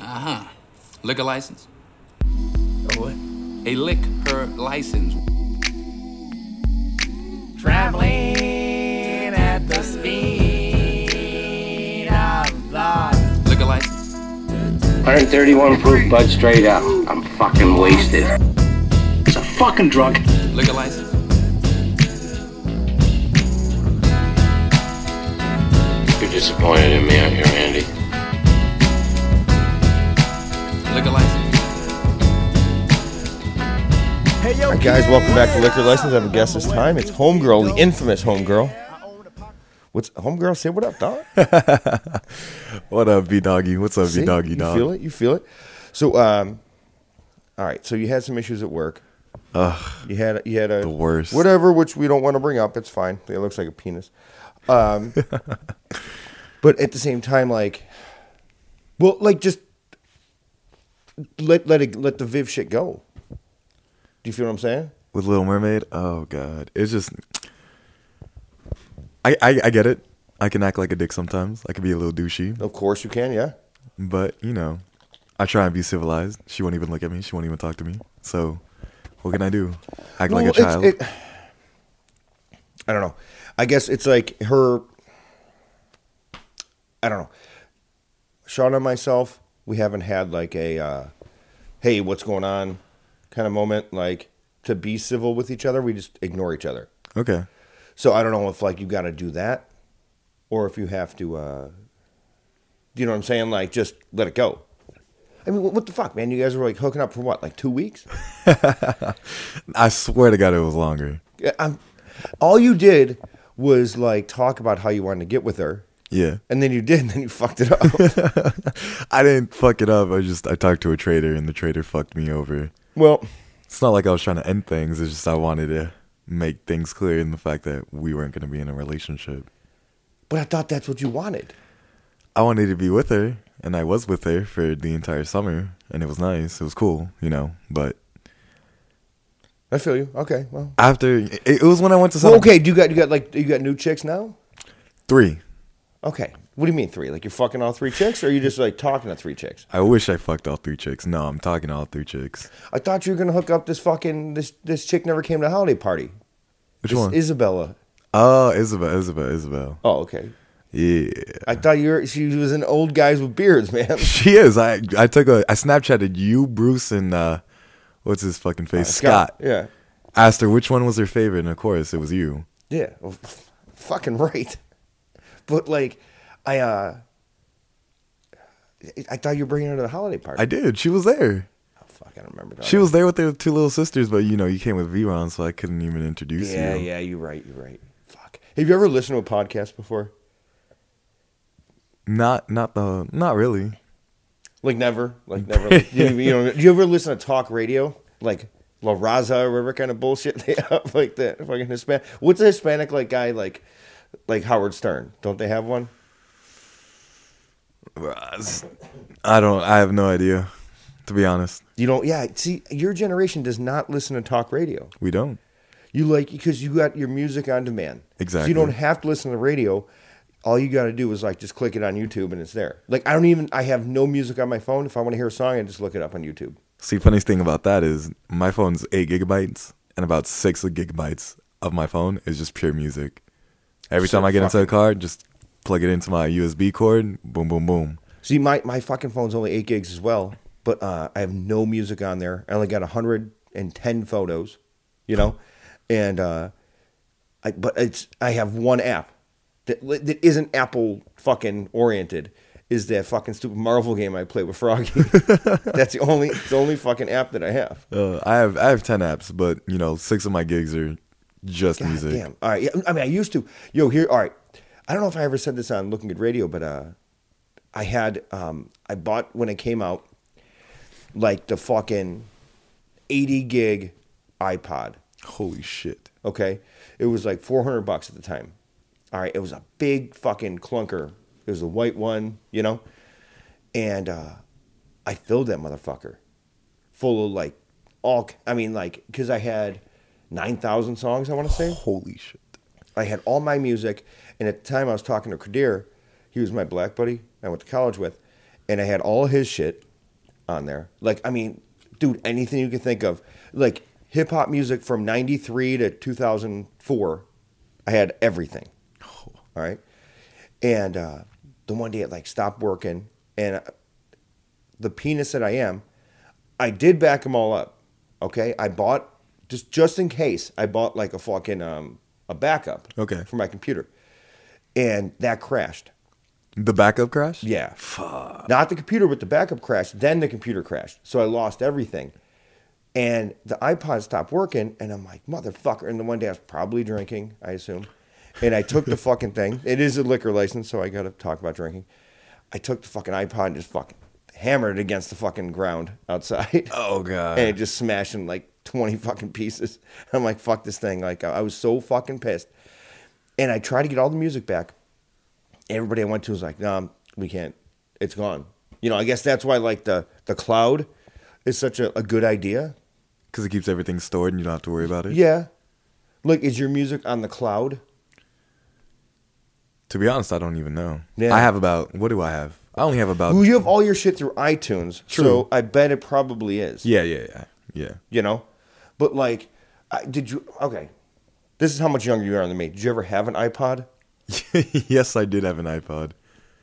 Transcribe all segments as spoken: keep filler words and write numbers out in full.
Uh-huh. Liquor license? A what? A liquor license. Traveling at the speed of thought. Liquor license? one thirty-one proof Bud straight up. I'm fucking wasted. It's a fucking drug. Liquor license? You're disappointed in me, aren't you, Randy? Liquor license? Hey, yo, All right, guys, welcome back to Liquor License. I have a guest this time. It's Homegirl, the infamous Homegirl. What's Homegirl? Say what up, dog. What up, B-Doggy? What's up, See, B-Doggy, you dog? You feel it? You feel it? So, um, all right. So you had some issues at work. Ugh. You had you had a The worst. whatever, which we don't want to bring up. It's fine. It looks like a penis. Um, but at the same time, like, well, like just let let it let the Viv shit go. Do you feel what I'm saying? With Little Mermaid? Oh, God. It's just... I, I, I get it. I can act like a dick sometimes. I can be a little douchey. Of course you can, yeah. But, you know, I try and be civilized. She won't even look at me. She won't even talk to me. So, what can I do? Act Well, like a it's- child? It, I don't know. I guess it's like her... I don't know. Sean and myself, we haven't had like a, uh, hey, what's going on kind of moment. Like, to be civil with each other, we just ignore each other. Okay. So I don't know if like you got to do that, or if you have to, uh, you know what I'm saying? Like, just let it go. I mean, what, what the fuck, man? You guys were like hooking up for what, like two weeks? I swear to God it was longer. Yeah, I'm, all you did was like talk about how you wanted to get with her. Yeah. And then you did, and then you fucked it up. I didn't fuck it up. I just, I talked to a trader, and the trader fucked me over. Well, it's not like I was trying to end things. It's just I wanted to make things clear in the fact that we weren't going to be in a relationship. But I thought that's what you wanted. I wanted to be with her, and I was with her for the entire summer, and it was nice. It was cool, you know, but... I feel you. Okay, well... After... It, it was when I went to... Well, okay, do you got, you got, like, you got new chicks now? Three. Okay. What do you mean three? Like, you're fucking all three chicks, or are you just, like, talking to three chicks? I wish I fucked all three chicks. No, I'm talking to all three chicks. I thought you were going to hook up this fucking... This this chick never came to the holiday party. Which this one? Isabella. Oh, Isabel, Isabel, Isabel. Oh, okay. Yeah. I thought you were... She was an old guys with beards, man. She is. I I took a... I Snapchatted you, Bruce, and... uh what's his fucking face? Uh, Scott. Scott. Yeah. Asked her which one was her favorite, and of course, it was you. Yeah. Well, f- fucking right. But, like, I, uh... I thought you were bringing her to the holiday party. I did. She was there. Oh, fuck, I don't remember that. She was there with their two little sisters, but, you know, you came with V-Ron, so I couldn't even introduce yeah, you. Yeah, yeah, you're right, you're right. Fuck. Have you ever listened to a podcast before? Not, not the... Not really. Like, never? Like, never? Like, you, you know, do you ever listen to talk radio? Like... La Raza or whatever kind of bullshit they have, like that fucking Hispanic. What's a Hispanic like guy like, like Howard Stern? Don't they have one? I don't. I have no idea, to be honest. You don't. Yeah. See, your generation does not listen to talk radio. We don't. You like because you got your music on demand. Exactly. So you don't have to listen to the radio. All you got to do is like just click it on YouTube and it's there. Like I don't even. I have no music on my phone. If I want to hear a song, I just look it up on YouTube. See, funniest thing about that is my phone's eight gigabytes, and about six gigabytes of my phone is just pure music. Every So time I get into fucking- a car, just plug it into my U S B cord, boom, boom, boom. See, my, my fucking phone's only eight gigs as well, but uh, I have no music on there. I only got one hundred ten photos, you know, and uh, I but it's I have one app that that isn't Apple fucking oriented. Is that fucking stupid Marvel game I play with Froggy? That's the only the only fucking app that I have. Uh, I have I have ten apps, but you know, six of my gigs are just God music. damn. All right. Yeah, I mean, I used to. Yo, here. All right. I don't know if I ever said this on Looking Good Radio, but uh, I had um, I bought when it came out, like the fucking eighty gig iPod. Holy shit! Okay, it was like four hundred bucks at the time. All right, it was a big fucking clunker. It was a white one, you know, and uh, I filled that motherfucker full of like all. I mean, like because I had nine thousand songs. I want to say. Holy shit! I had all my music, and at the time I was talking to Kadir. He was my black buddy I went to college with, and I had all his shit. on there. Like, I mean, dude, anything you can think of. Like, hip hop music from ninety-three to two thousand four, I had everything. All right. And uh, the one day it like stopped working, and the penis that I am, I did back them all up. Okay. I bought, just, just in case, I bought like a fucking, um, a backup. Okay. For my computer. And that crashed. The backup crash? Yeah. Fuck. Not the computer, but the backup crashed. Then the computer crashed. So I lost everything. And the iPod stopped working. And I'm like, motherfucker. And the one day I was probably drinking, I assume. And I took the fucking thing. It is a liquor license, so I got to talk about drinking. I took the fucking iPod and just fucking hammered it against the fucking ground outside. Oh, God. And it just smashed in like twenty fucking pieces. I'm like, fuck this thing. Like, I was so fucking pissed. And I tried to get all the music back. Everybody I went to was like, no, we can't. It's gone. You know, I guess that's why like the, the cloud is such a, a good idea. Because it keeps everything stored and you don't have to worry about it? Yeah. Like, is your music on the cloud? To be honest, I don't even know. Yeah. I have about, what do I have? I only have about... Well, you have all your shit through iTunes. True. So I bet it probably is. Yeah, yeah, yeah. Yeah. You know? But like, I, did you... Okay. This is how much younger you are than me. Did you ever have an iPod? Yes, I did have an iPod.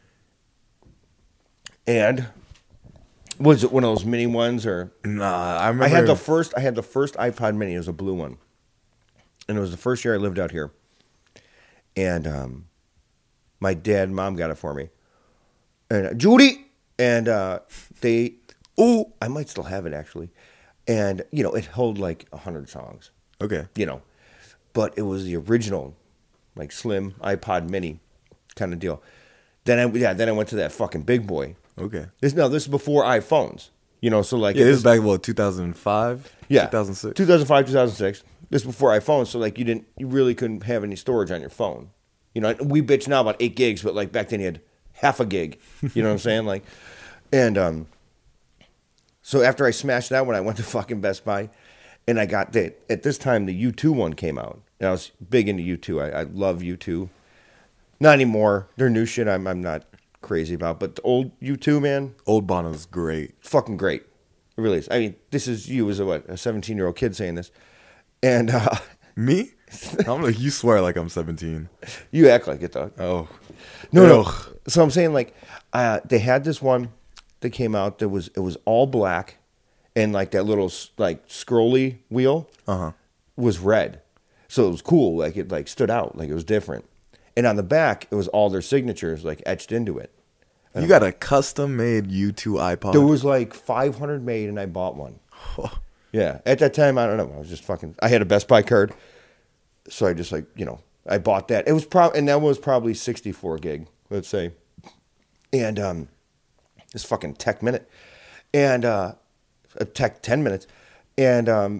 And was it one of those mini ones or? Nah, I remember. I had the first. I had the first iPod Mini. It was a blue one, and it was the first year I lived out here. And um, my dad and mom got it for me, and uh, Judy, and uh, they. Oh, I might still have it actually, and you know it held like a hundred songs. Okay. You know, but it was the original. Like slim iPod Mini kind of deal. Then I yeah, then I went to that fucking big boy. Okay. This no, this is before iPhones. You know, so like Yeah, it this was, is back what two thousand five? yeah, two thousand six. two thousand five, two thousand six. This is before iPhones, so like you didn't you really couldn't have any storage on your phone. You know, we bitch now about eight gigs, but like back then you had half a gig. You know what I'm saying? Like and um so after I smashed that one, I went to fucking Best Buy and I got that at this time the U two one came out. And I was big into U two. I, I love U two. Not anymore. Their new shit I'm I'm not crazy about. But the old U two, man. Old Bono's great. Fucking great. It really is. I mean, this is you as a what, a seventeen-year-old kid saying this. And uh, Me? I'm like, you swear like I'm seventeen. You act like it, though. Oh. No, no. Ugh. So I'm saying, like, uh, they had this one that came out that was, it was all black. And, like, that little, like, scrolly wheel Uh-huh. was red. So it was cool. Like, it, like, stood out. Like, it was different. And on the back, it was all their signatures, like, etched into it. You got a custom-made U two iPod? There was, like, five hundred made, and I bought one. Yeah. At that time, I don't know. I was just fucking, I had a Best Buy card. So I just, like, you know, I bought that. It was probably, and that was probably sixty-four gig, let's say. And um, this fucking Tech Minute. And uh, a Tech ten minutes. And um,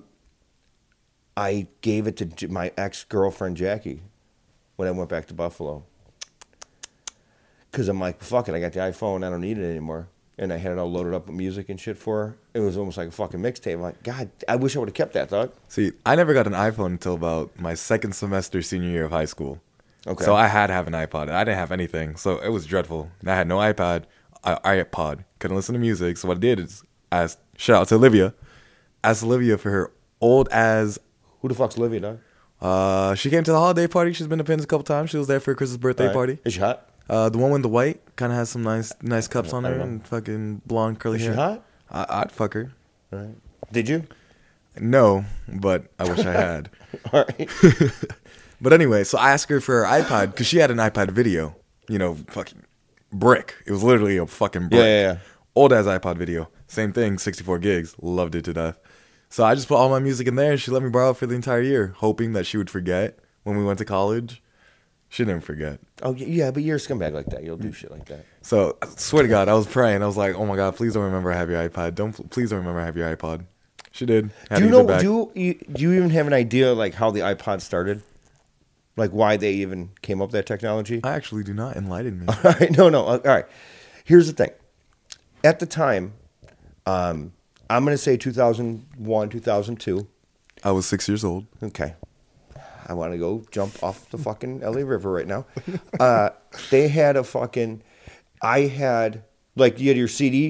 I gave it to J- my ex-girlfriend, Jackie, when I went back to Buffalo. Because I'm like, fuck it, I got the iPhone, I don't need it anymore. And I had it all loaded up with music and shit for her. It was almost like a fucking mixtape. I'm like, God, I wish I would have kept that, dog. See, I never got an iPhone until about my second semester senior year of high school. Okay. So I had to have an iPod. I didn't have anything. So it was dreadful. I had no iPad, I- iPod. Couldn't listen to music. So what I did is I asked, shout out to Olivia. Asked Olivia for her old as... Who the fuck's Olivia, dog? Uh, she came to the holiday party. She's been to Pins a couple times. She was there for Chris's birthday All right. party. Is she hot? Uh, the one with the white kind of has some nice nice cups on I her don't know. and fucking blonde curly Is she hair. hot? I, I'd fuck her. All right. Did you? No, but I wish I had. All right. But anyway, so I asked her for her iPod because she had an iPod video. You know, fucking brick. It was literally a fucking brick. Yeah, yeah, yeah. Old ass iPod video. Same thing, sixty-four gigs. Loved it to death. So I just put all my music in there and she let me borrow it for the entire year, hoping that she would forget when we went to college. She didn't forget. Oh, yeah, but you're a scumbag like that. You'll do shit like that. So I swear to God, I was praying. I was like, "Oh my God, please don't remember I have your iPod. Don't please don't remember I have your iPod." She did. Had Do you to give it know? back. Do you, do you even have an idea like how the iPod started? Like why they even came up with that technology? I actually do not. Enlighten me. All right, no, no. All right. Here's the thing. At the time, um, I'm going to say two thousand one, two thousand two. I was six years old. Okay. I want to go jump off the fucking L A River right now. Uh, they had a fucking, I had, like, you had your C D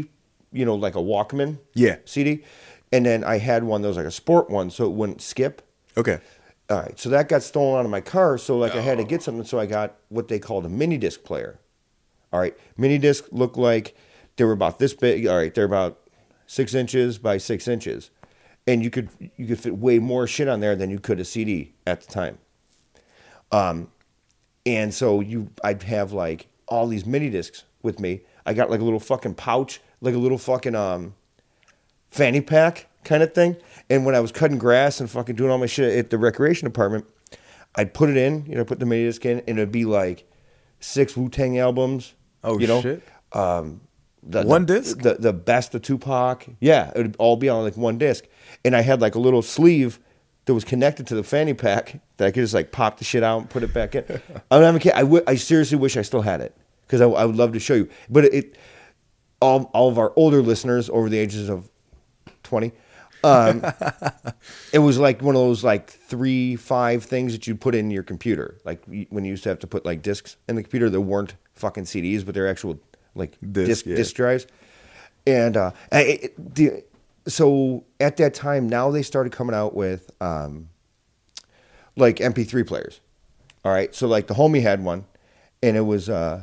you know, like a Walkman Yeah. C D. And then I had one that was like a sport one, so it wouldn't skip. Okay. All right, so that got stolen out of my car. So like I had to get something, so I got what they called a mini disc player. All right, mini disc looked like they were about this big. All right, they're about six inches by six inches, and you could you could fit way more shit on there than you could a C D at the time. Um, and so you, I'd have like all these mini discs with me. I got like a little fucking pouch, like a little fucking um, fanny pack kind of thing. And when I was cutting grass and fucking doing all my shit at the recreation department, I'd put it in, you know, put the mini disc in, and it'd be like six Wu-Tang albums. Oh, you know? shit. Um, the, One the, disc? The, the best of Tupac. Yeah, it would all be on like one disc. And I had like a little sleeve that was connected to the fanny pack that I could just like pop the shit out and put it back in. I'm not kidding. I, w- I seriously wish I still had it because I, I would love to show you. But it, it all, all of our older listeners over the ages of twenty, um, it was like one of those like three, five things that you put in your computer. Like when you used to have to put like discs in the computer that weren't fucking C Ds, but they're actual like Disc, disc, yeah. disc drives. And uh, I, it, the, so at that time, now they started coming out with um, like M P three players. All right, so like the homie had one, and it was uh,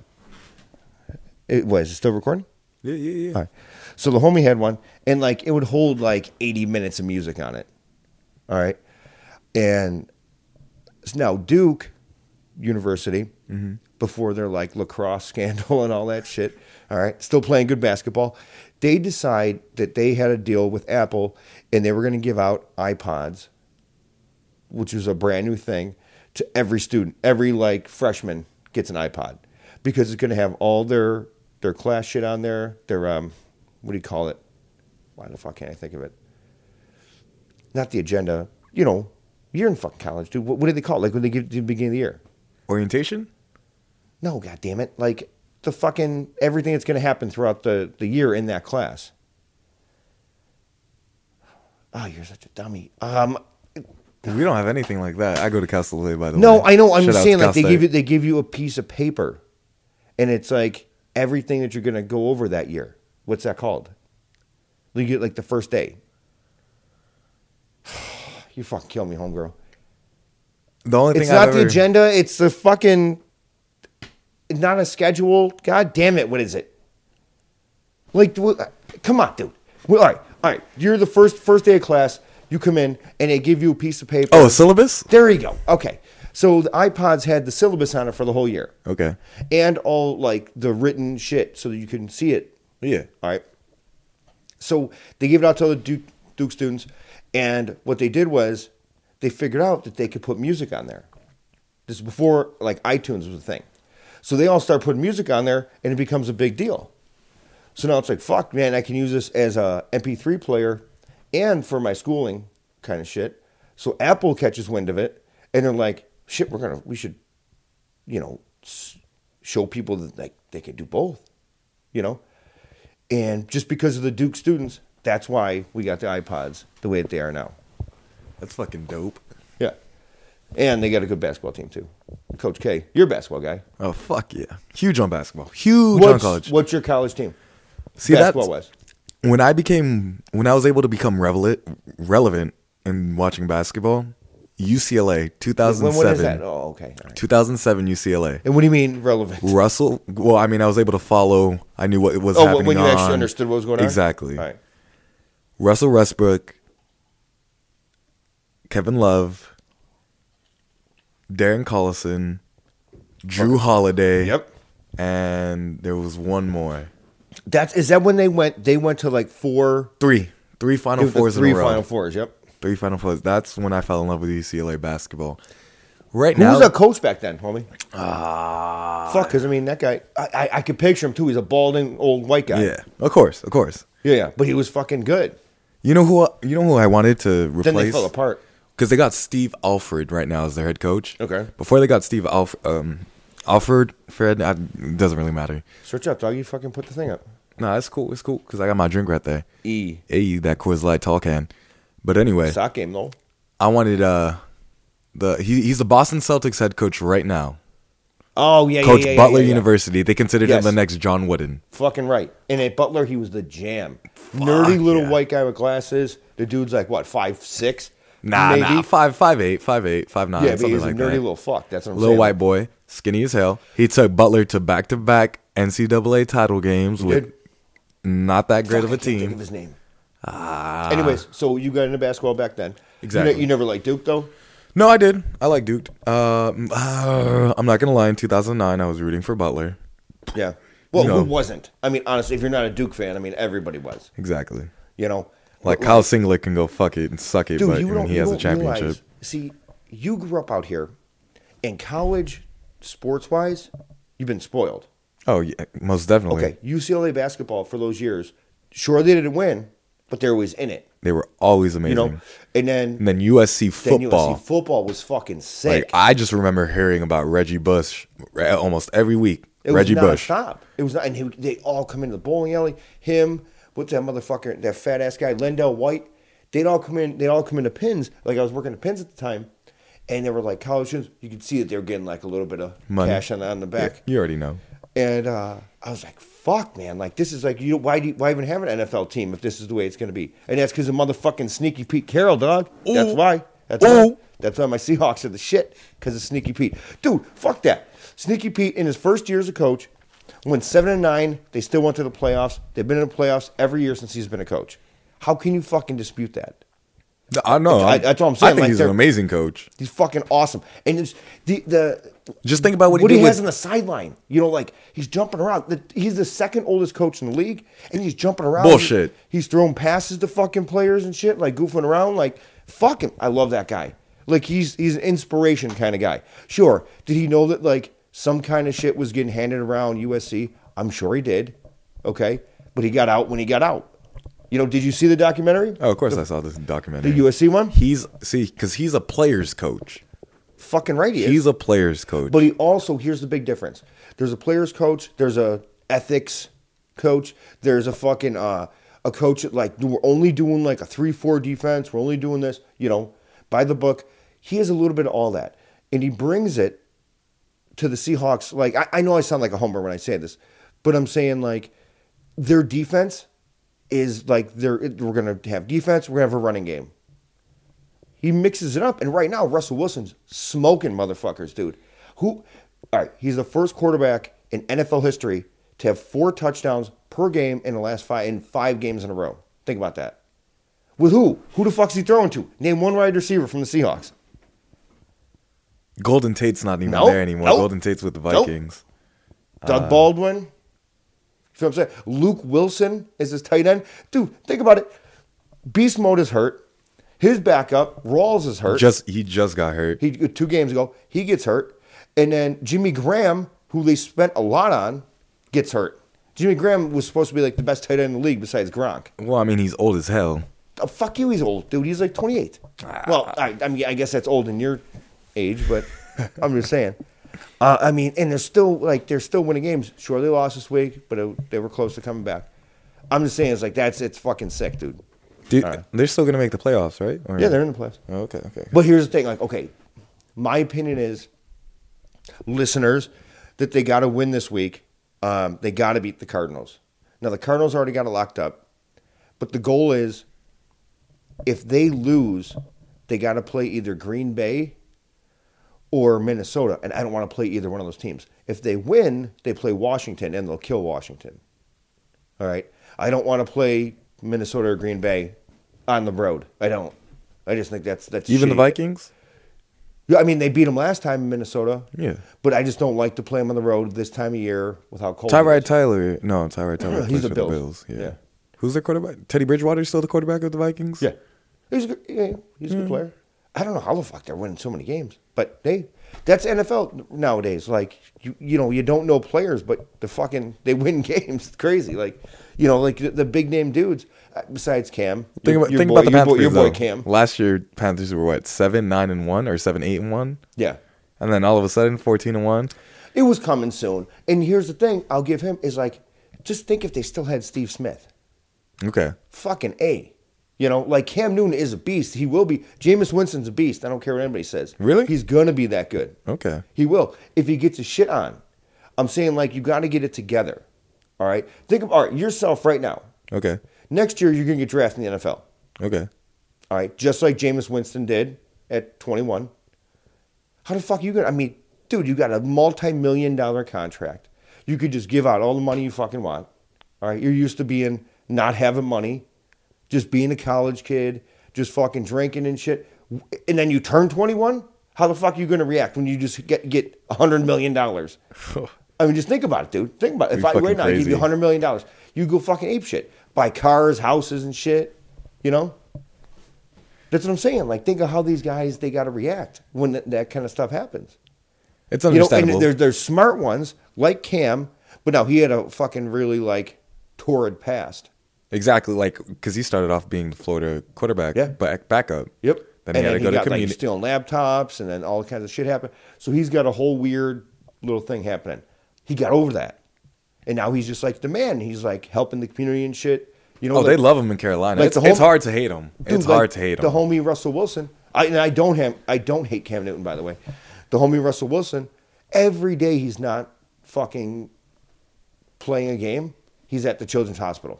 it was it still recording? Yeah, yeah, yeah. All right. So the homie had one, and like it would hold like eighty minutes of music on it. All right, and now Duke University, Mm-hmm. before their like lacrosse scandal and all that shit. All right, still playing good basketball. They decide that they had a deal with Apple, and they were going to give out iPods, which was a brand new thing, to every student. Every like freshman gets an iPod because it's going to have all their their class shit on there. Their um, what do you call it? Why the fuck can't I think of it? Not the agenda. You know, you're in fucking college, dude. What, what do they call it? Like when they give to the beginning of the year? Orientation? No, god damn it! Like the fucking everything that's going to happen throughout the, the year in that class. Oh, you're such a dummy. Um, We don't have anything like that. I go to Cal State, by the no, way. I know. I'm Shout just out saying, to like they Cal give you State. they give you a piece of paper, and it's like everything that you're going to go over that year. What's that called? You get like the first day. You fucking kill me, homegirl. The only thing It's I've not ever, the agenda. It's the fucking. It's not a schedule. God damn it! What is it? Like, wh- come on, dude. Well, all right, all right. You're the first first day of class. You come in and they give you a piece of paper. Oh, a syllabus? There you go. Okay. So the iPods had the syllabus on it for the whole year. Okay. And all like the written shit so that you can see it. Yeah. All right. So they gave it out to the Duke, Duke students. And what they did was they figured out that they could put music on there. This is before like iTunes was a thing. So they all start putting music on there and it becomes a big deal. So now it's like, fuck, man, I can use this as a M P three player and for my schooling kind of shit. So Apple catches wind of it and they're like, shit, we're going to, we should, you know, s- show people that like they can do both, you know? And just because of the Duke students, that's why we got the iPods the way that they are now. That's fucking dope. Yeah. And they got a good basketball team too. Coach K, you're a basketball guy. Oh, fuck yeah. Huge on basketball. Huge on What's, college. what's your college team? See, that's basketball wise. when I became, when I was able to become relevant, relevant in watching basketball, U C L A, two thousand seven. When, when is that? Oh, okay. All right. two thousand seven U C L A. And what do you mean relevant? Russell, well, I mean, I was able to follow. I knew what was Oh, happening when you on. actually understood what was going on? Exactly. All right. Russell Westbrook, Kevin Love, Darren Collison, Drew Holiday. Yep. And there was one more. That's is that when they went? They went to like four, Three. Three Final the Fours three in a row. Final Fours. Yep. Three Final Fours. That's when I fell in love with U C L A basketball. Right Who now. was that coach back then, homie? Ah, fuck. Because I mean, that guy, I, I I could picture him too. He's a balding old white guy. Yeah, of course, of course. yeah, yeah. But he was fucking good. You know who? You know who I wanted to replace? Then they fell apart. Because they got Steve Alford right now as their head coach. Okay. Before they got Steve Alf, um, Alford, Fred, I, it doesn't really matter. Search up, dog. You fucking put the thing up. No, it's cool. It's cool because I got my drink right there. E. Hey, that Coors Light tall can. But anyway, Sock game though. I wanted uh the he he's the Boston Celtics head coach right now. Oh yeah, Coach yeah, yeah, Butler yeah, yeah. University. They considered Yes. him the next John Wooden. Fucking right. And at Butler, he was the jam. Nerdy little yeah. white guy with glasses. The dude's like what, five six? Nah, Maybe? nah, five, five, eight, five, eight, five, nine, Yeah, but something he was like a nerdy that. little fuck. That's what I'm Little saying. white boy, skinny as hell. He took Butler to back-to-back N C double A title games with did. not that great Fuck, of a I can't think of team. his name. Ah. Anyways, so you got into basketball back then. Exactly. You, ne- you never liked Duke though. No, I did. I like Duke. Uh, uh, I'm not gonna lie. In two thousand nine, I was rooting for Butler. Yeah. Well, No. who wasn't? I mean, honestly, if you're not a Duke fan, I mean, everybody was. Exactly. You know, Like But, Kyle Singlet can go fuck it and suck it, dude, but you I mean, don't, he you has a don't championship. realize. See, you grew up out here, in college, sports wise, you've been spoiled. Oh yeah, most definitely. Okay, U C L A basketball for those years, sure they didn't win, but they were always in it. They were always amazing. You know, and then And then U S C then football. U S C football was fucking sick. Like I just remember hearing about Reggie Bush re- almost every week. It Reggie was Bush. nonstop. It was not, and he, they all come into the bowling alley. Him, what's that motherfucker? That fat ass guy, Lendell White. They'd all come in. They'd all come into pins. Like I was working at Pins at the time, and they were like college students. You could see that they were getting like a little bit of Money. cash on, on the back. Yeah, you already know. And uh, I was like, "Fuck, man! Like this is like you. Why do you, why even have an N F L team if this is the way it's going to be?" And that's because of motherfucking Sneaky Pete Carroll, dog. That's Ooh. why. That's Ooh. why. That's why my Seahawks are the shit because of Sneaky Pete, dude. Fuck that. Sneaky Pete in his first year as a coach went seven and nine. They still went to the playoffs. They've been in the playoffs every year since he's been a coach. How can you fucking dispute that? I know. I- that's what I'm saying, I think like, he's an they're- amazing coach. He's fucking awesome. And it's the the Just think about what he what did he with has on the sideline. You know, like he's jumping around. The- He's the second oldest coach in the league, and he's jumping around. Bullshit. He's throwing passes to fucking players and shit, like goofing around. Like fuck him. I love that guy. Like he's he's an inspiration kind of guy. Sure, did he know that like some kind of shit was getting handed around U S C? I'm sure he did. Okay, but he got out when he got out. You know, did you see the documentary? Oh, of course, I saw this documentary. The U S C one? He's see because he's a player's coach. Fucking right, he is. He's a player's coach. But he also, here's the big difference. There's a player's coach. There's a ethics coach. There's a fucking uh, a coach that like we're only doing like a three four defense. We're only doing this, you know, by the book. He has a little bit of all that, and he brings it to the Seahawks. Like I, I know I sound like a homer when I say this, but I'm saying like their defense is like they're we're gonna have defense. We're gonna have a running game. He mixes it up, and right now Russell Wilson's smoking motherfuckers, dude. Who? All right, he's the first quarterback in N F L history to have four touchdowns per game in the last five in five games in a row. Think about that. With who? Who the fuck's he throwing to? Name one wide receiver from the Seahawks. Golden Tate's not even Nope. there anymore. Nope. Golden Tate's with the Nope. Vikings. Doug Baldwin. You feel what I'm saying? Luke Wilson is his tight end. Dude, think about it. Beast Mode is hurt. His backup, Rawls, is hurt. Just he just got hurt. He two games ago, he gets hurt, and then Jimmy Graham, who they spent a lot on, gets hurt. Jimmy Graham was supposed to be like the best tight end in the league besides Gronk. Well, I mean, he's old as hell. Oh, fuck you, he's old, dude. He's like twenty-eight. Well, I, I mean, I guess that's old in your age, but I'm just saying. Uh, I mean, and they're still like they're still winning games. Sure, they lost this week, but it, they were close to coming back. I'm just saying, it's like that's it's fucking sick, dude. Dude, All right. they're still gonna make the playoffs, right? Or- Yeah, they're in the playoffs. Oh, okay, okay. But here's the thing, like, okay, my opinion is, listeners, that they got to win this week. Um, they got to beat the Cardinals. Now the Cardinals already got it locked up, but the goal is, if they lose, they got to play either Green Bay or Minnesota, and I don't want to play either one of those teams. If they win, they play Washington, and they'll kill Washington. All right, I don't want to play Minnesota or Green Bay on the road. I don't. I just think that's that's Even the shitty. Vikings. Yeah, I mean, they beat them last time in Minnesota. Yeah. But I just don't like to play them on the road this time of year with how cold Tyrod it is. Tyler. No, Tyrod Tyler. He's plays the for Bills. Yeah. Yeah. Who's their quarterback? Teddy Bridgewater is still the quarterback of the Vikings. Yeah. He's a good, yeah, he's a good player. I don't know how the fuck they're winning so many games. But they that's N F L nowadays. Like you you know, you don't know players, but the fucking they win games. It's crazy. Like you know, like the, the big name dudes uh, besides Cam. Think your- about, your think boy, about the your Panthers. boy, your boy though. Cam. Last year, Panthers were what seven, nine, and one, or seven, eight, and one, Yeah. and then all of a sudden, fourteen and one. It was coming soon. And here's the thing I'll give him is like, just think if they still had Steve Smith. Okay. Fucking A. You know, like Cam Newton is a beast. He will be. Jameis Winston's a beast. I don't care what anybody says. Really? He's going to be that good. Okay. He will. If he gets his shit on. I'm saying, like, you got to get it together. All right? Think of all right, yourself right now. Okay. Next year, you're going to get drafted in the N F L. Okay. All right? Just like Jameis Winston did at twenty-one. How the fuck are you going to? I mean, dude, you got a multi-million dollar contract. You could just give out all the money you fucking want. All right? You're used to being not having money. Just being a college kid, just fucking drinking and shit. And then you turn twenty-one? How the fuck are you going to react when you just get get one hundred million dollars? I mean, just think about it, dude. Think about it. If You're I right now I give crazy. you one hundred million dollars, you go fucking ape shit. Buy cars, houses, and shit. You know? That's what I'm saying. Like, think of how these guys, they got to react when that, that kind of stuff happens. It's You know, understandable. and there's, there's smart ones, like Cam, but now he had a fucking really, like, torrid past. Exactly, like because he started off being the Florida quarterback, Yeah. back backup. Yep. Then he and had then to he go to got, like, community. stealing laptops, and then all kinds of shit happened. So he's got a whole weird little thing happening. He got over that, and now he's just like the man. He's like helping the community and shit. You know, Oh, like, they love him in Carolina. like it's, the whole- it's hard to hate him. dude, It's like hard to hate the him. homie Russell Wilson. I and I don't have I don't hate Cam Newton, by the way. The homie Russell Wilson. Every day he's not fucking playing a game. He's at the Children's Hospital.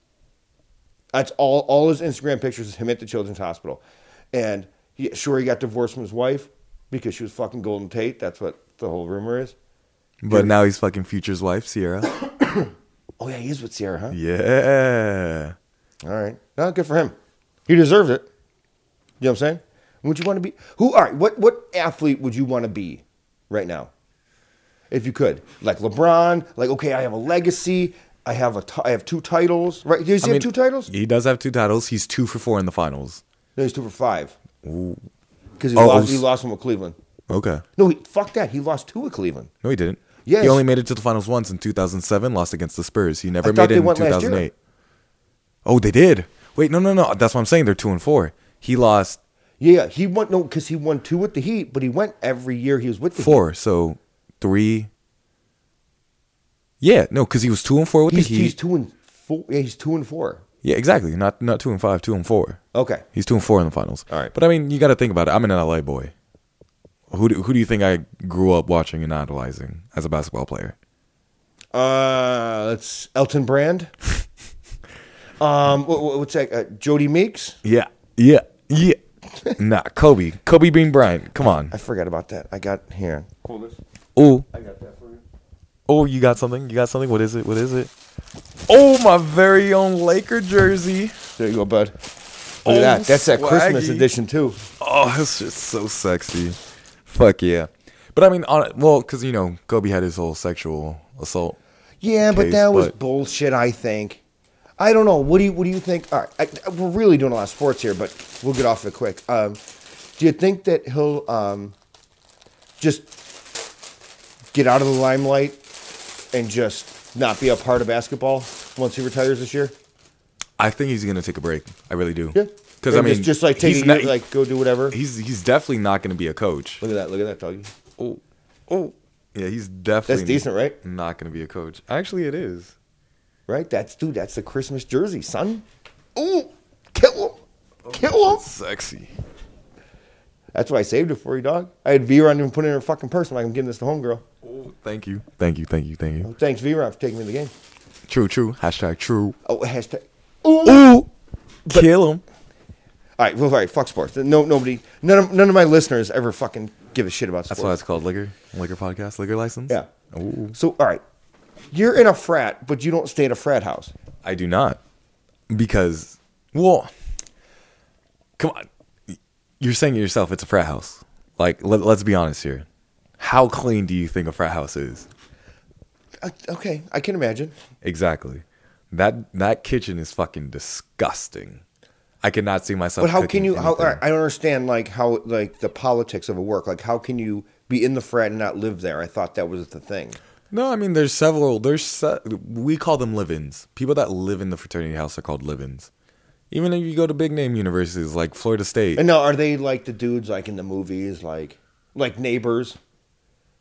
That's all. All his Instagram pictures is him at the Children's Hospital, and he, sure he got divorced from his wife because she was fucking Golden Tate. That's what the whole rumor is. But now he's fucking Future's wife, Sierra. Oh yeah, he is with Sierra, huh? Yeah. All right, no, good for him. He deserves it. You know what I'm saying? Would you want to be who? All right, what what athlete would you want to be right now, if you could? Like LeBron. Like, okay, I have a legacy. I have a t- I have two titles. Right? Does he I have mean, two titles? He does have two titles. He's two for four in the finals. No, he's two for five. Because he Oh, lost. oh, He lost one with Cleveland. Okay. No, he, fuck that. He lost two with Cleveland. No, he didn't. Yes. He only made it to the finals once in two thousand seven, lost against the Spurs. He never I thought made it they in went last two thousand eight. year. Oh, they did. Wait, no, no, no. That's what I'm saying. They're two and four. He lost Yeah, he won. No, because he won two with the Heat, but he went every year he was with the four, so three. Yeah, no, because he was two and four with Heat. He's, the Heat. he's two and four. Yeah, he's two and four. Yeah, exactly. Not not two and five, two and four. Okay. He's two and four in the finals. All right. But I mean, you got to think about it. I'm an L A boy. Who do, who do you think I grew up watching and idolizing as a basketball player? Uh, that's Elton Brand. um, what, what- what's that? Uh, Jody Meeks. Yeah, yeah, yeah. Nah, Kobe, Kobe Bean Bryant. Come on. I forgot about that. I got here. Hold this. Oh, I got that for you. oh, you got something? You got something? What is it? What is it? Oh, my very own Laker jersey. There you go, bud. Look Oh, at that. That's that Christmas swaggy. edition too. Oh, it's just so sexy. Fuck yeah. But I mean, on well, because you know, Kobe had his whole sexual assault. Yeah, but case, that was but- bullshit. I think. I don't know. What do you What do you think? All right, I, we're really doing a lot of sports here, but we'll get off it quick. Um, do you think that he'll um, just get out of the limelight and just not be a part of basketball once he retires this year? I think he's gonna take a break. I really do. Yeah. Because I And mean, just, just like take he's a not- year, like go do whatever. he's he's definitely not gonna be a coach. Look at that! Look at that, doggy. Oh, oh, yeah, he's definitely That's decent, right? Not gonna be a coach. Actually, it is. Right? That's dude. That's the Christmas jersey, son. Ooh, kill him, kill him. Sexy. That's why I saved it for you, dog. I had V-Ron even put it in her fucking purse. I'm like, I'm giving this to homegirl. Oh, thank you, thank you, thank you, thank you. Thanks, V-Ron, for taking me to the game. True, true. Hashtag true. Oh, hashtag. Ooh. Ooh, kill him. All right, well, all right. Fuck sports. No, nobody. None of none of my listeners ever fucking give a shit about sports. That's why it's called liquor, liquor podcast, liquor license. Yeah. Ooh. So, all right, you're in a frat, but you don't stay at a frat house. I do not, because well, come on, you're saying it yourself. It's a frat house. Like, let, let's be honest here. How clean do you think a frat house is? Uh, okay, I can imagine. Exactly. That that kitchen is fucking disgusting. I cannot see myself. But how cooking can you? How, anything. all right, I don't understand like how like the politics of a work. Like, how can you be in the frat and not live there? I thought that was the thing. No, I mean there's several. There's se- we call them live-ins. People that live in the fraternity house are called live-ins. Even if you go to big name universities like Florida State. And now, are they like the dudes like in the movies, like like Neighbors?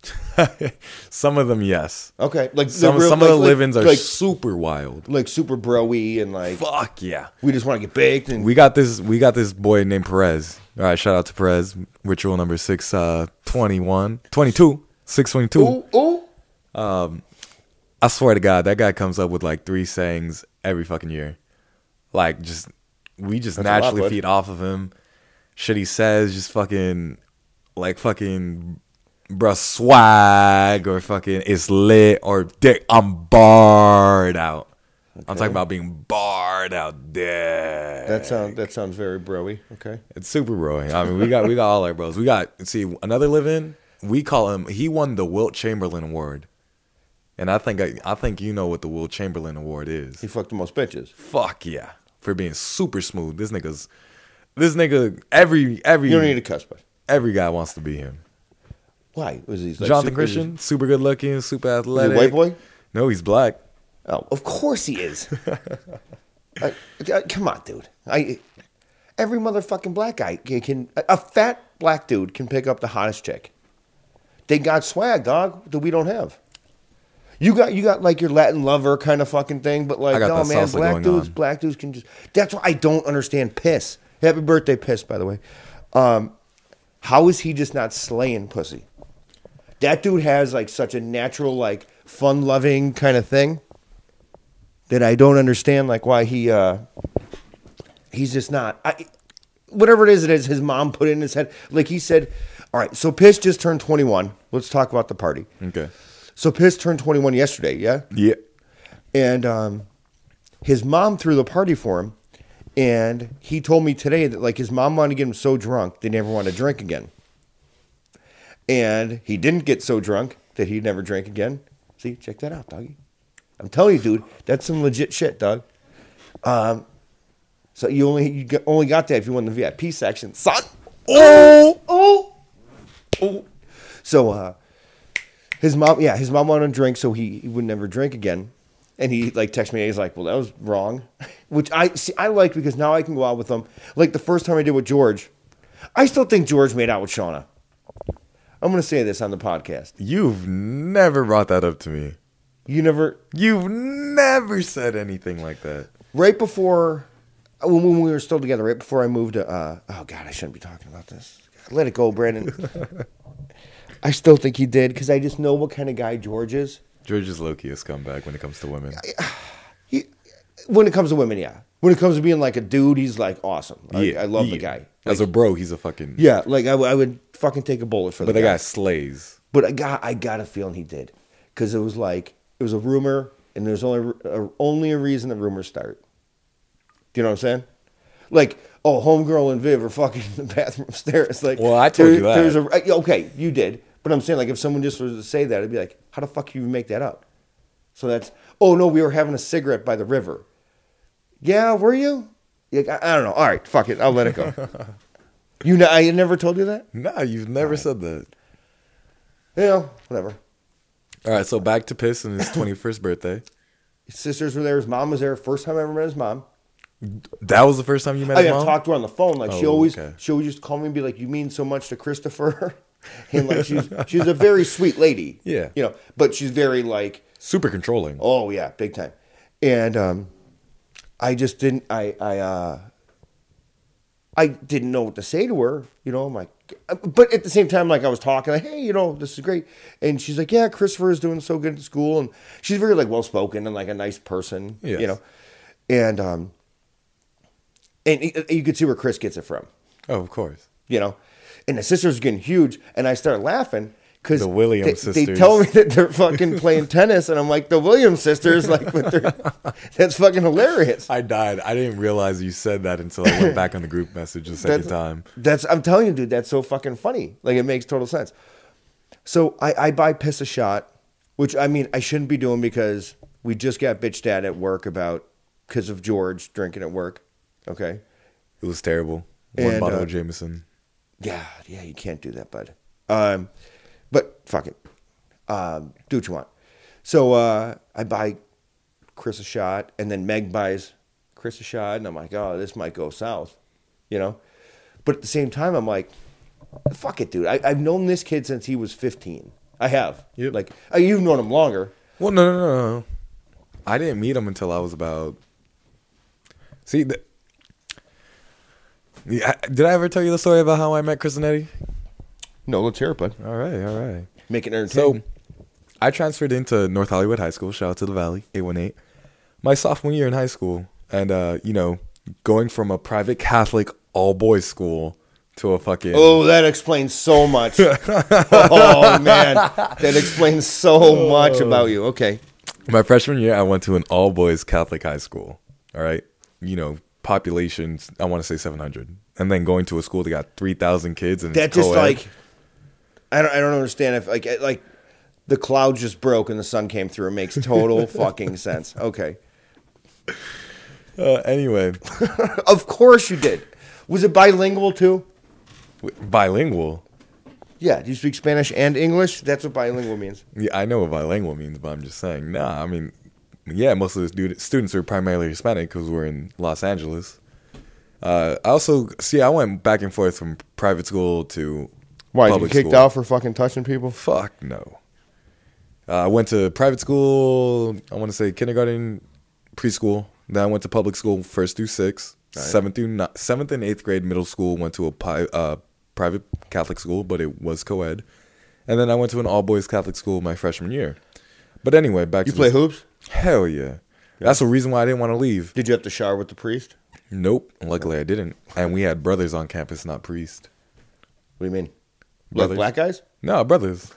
Some of them, yes. Okay, like the Some real- some like- of the like- live-ins are like, super wild. like super bro-y and like Fuck yeah. we just want to get baked and We got this. We got this boy named Perez. All right, shout out to Perez. Ritual number six uh, twenty-one, twenty-two, six twenty-two. ooh ooh. I swear to God, that guy comes up with like three sayings every fucking year. Like, just we just That's a lot, naturally bud. feed off of him. Shit he says, just fucking like fucking bruh swag or fucking it's lit or dick. I'm barred out. I'm talking about being barred out there. That sounds that sounds very bro-y. Okay. It's super broing. I mean, we got we got all our bros. We got see another live-in. We call him. He won the Wilt Chamberlain Award, and I think I, I think you know what the Wilt Chamberlain Award is. He fucked the most bitches. Fuck yeah, for being super smooth. This nigga's this nigga. Every every You don't need a cuss, but every guy wants to be him. why was he like, Jonathan super- Christian, super good looking, super Is he athletic. a white boy? No, he's black. Oh, of course he is. I, I- come on, dude. I every motherfucking black guy can, can a fat black dude can pick up the hottest chick. They got swag, dog, that we don't have. You got you got like your Latin lover kind of fucking thing, but like, I got no that man, salsa black going dudes, on. black dudes can just. That's why I don't understand piss. Happy birthday, piss, by the way. Um, how is he just not slaying pussy? That dude has like such a natural, like fun loving kind of thing that I don't understand, like why he uh, he's just not. I, whatever it is, it is his mom put in his head. Like he said, all right. So Piss just turned twenty-one. Let's talk about the party. Okay. So Piss turned twenty-one yesterday. Yeah. Yeah. And um, his mom threw the party for him, and he told me today that like his mom wanted to get him so drunk they never want to drink again. And he didn't get so drunk that he'd never drink again. See, check that out, doggy. I'm telling you, dude, that's some legit shit, dog. Um, so you only you got, only got that if you won the V I P section, son. Oh, oh, oh. So uh, his mom, yeah, his mom wanted to drink, so he, he would never drink again. And he like texted me, he's like, "Well, that was wrong," which I see. I like because now I can go out with him. Like the first time I did with George, I still think George made out with Shauna. I'm going to say this on the podcast. You've never brought that up to me. You never, You've never said anything like that. right before, when, when we were still together, right before I moved to, uh, oh God, I shouldn't be talking about this. Let it go, Brandon. I still think he did because I just know what kind of guy George is. George is low-key a scumbag when it comes to women. He, when it comes to women, yeah. When it comes to being like a dude, he's like awesome. I, Yeah, I love yeah. the guy. As Like, a bro, he's a fucking... yeah, like I, w- I would fucking take a bullet for But the the guy. guy slays. But I got, I got a feeling he did because it was like it was a rumor, and there's only a, only a reason the rumors start. Do you know what I'm saying? Like, oh, homegirl and Viv are fucking in the bathroom upstairs. Like, Well, I told there- you that. There's a okay, you did, but I'm saying like if someone just was to say that, I'd be like, how the fuck you make that up? So that's oh no, we were having a cigarette by the river. Yeah, were you? Yeah, I, I don't know. All right, fuck it, I'll let it go. You know, I never told you that. Nah, you've never said that. You know, whatever. All right, so back to Piss on his twenty-first birthday. His sisters were there. His mom was there. First time I ever met his mom. That was the first time you met I his got mom? talked to her on the phone. Like she Oh, always, okay. she always just call me and be like, "You mean so much to Christopher," and like she's she's a very sweet lady. Yeah. you know, but she's very like, Super controlling. oh yeah, big time. And um, I just didn't. I I uh, I didn't know what to say to her. You know, I'm like, but at the same time, like I was talking, like, hey, you know, this is great. And she's like, yeah, Christopher is doing so good at school, and she's very like well spoken and like a nice person. Yes. You know, and um, and y- you could see where Chris gets it from. Oh, of course. You know, and the sisters are getting huge, and I start laughing because The Williams they, they sisters. tell me that they're fucking playing tennis, and I'm like, the Williams sisters, like, but they're, that's fucking hilarious. I died. I didn't realize you said that until I went back on the group message the second That's, time. that's I'm telling you, dude, that's so fucking funny. Like it makes total sense. So I, I buy Piss a shot, which I mean I shouldn't be doing because we just got bitched at at work about because of George drinking at work. Okay. It was terrible. One And, bottle uh, of Jameson. Yeah, yeah, you can't do that, bud. Um, but fuck it. Um, do what you want. So uh, I buy Chris a shot, and then Meg buys Chris a shot, and I'm like, oh, this might go south, you know? But at the same time, I'm like, fuck it, dude. I, I've known this kid since he was fifteen. I have. Yep. Like uh, you've known him longer. Well, no, no, no, no. I didn't meet him until I was about. See, the... yeah, did I ever tell you the story about how I met Chris and Eddie? No, let's hear it, bud. All right, all right. Make it entertaining. So, I transferred into North Hollywood High School. Shout out to the Valley, eight one eight. My sophomore year in high school. And, uh, you know, going from a private Catholic all-boys school to a fucking... Oh, that explains so much. Oh, man. That explains so much about you. Okay. My freshman year, I went to an all-boys Catholic high school. All right? You know, population, I want to say seven hundred. And then going to a school that got three thousand kids. And That it's just co-ed. like... I don't, I don't understand if, like, like the clouds just broke and the sun came through. It makes total fucking sense. Okay. Uh, anyway, Of course you did. Was it bilingual, too? bilingual. Yeah. Do you speak Spanish and English? That's what bilingual means. Yeah, I know what bilingual means, but I'm just saying. Nah, I mean, yeah, most of the stu- students are primarily Hispanic because we're in Los Angeles. Uh, I also see. I went back and forth from private school to Why, you public kicked school. out for fucking touching people? Fuck no. Uh, I went to private school. I want to say kindergarten, preschool. Then I went to public school first through sixth. Right. Seventh through ni- seventh and eighth grade middle school. Went to a pi- uh, private Catholic school, but it was co-ed. And then I went to an all boys Catholic school my freshman year. But anyway, back You to play the- hoops? Hell yeah. That's the reason why I didn't want to leave. Did you have to shower with the priest? Nope. Luckily I didn't. And we had brothers on campus, not priests. What do you mean? Like Brothers. black guys? No, brothers.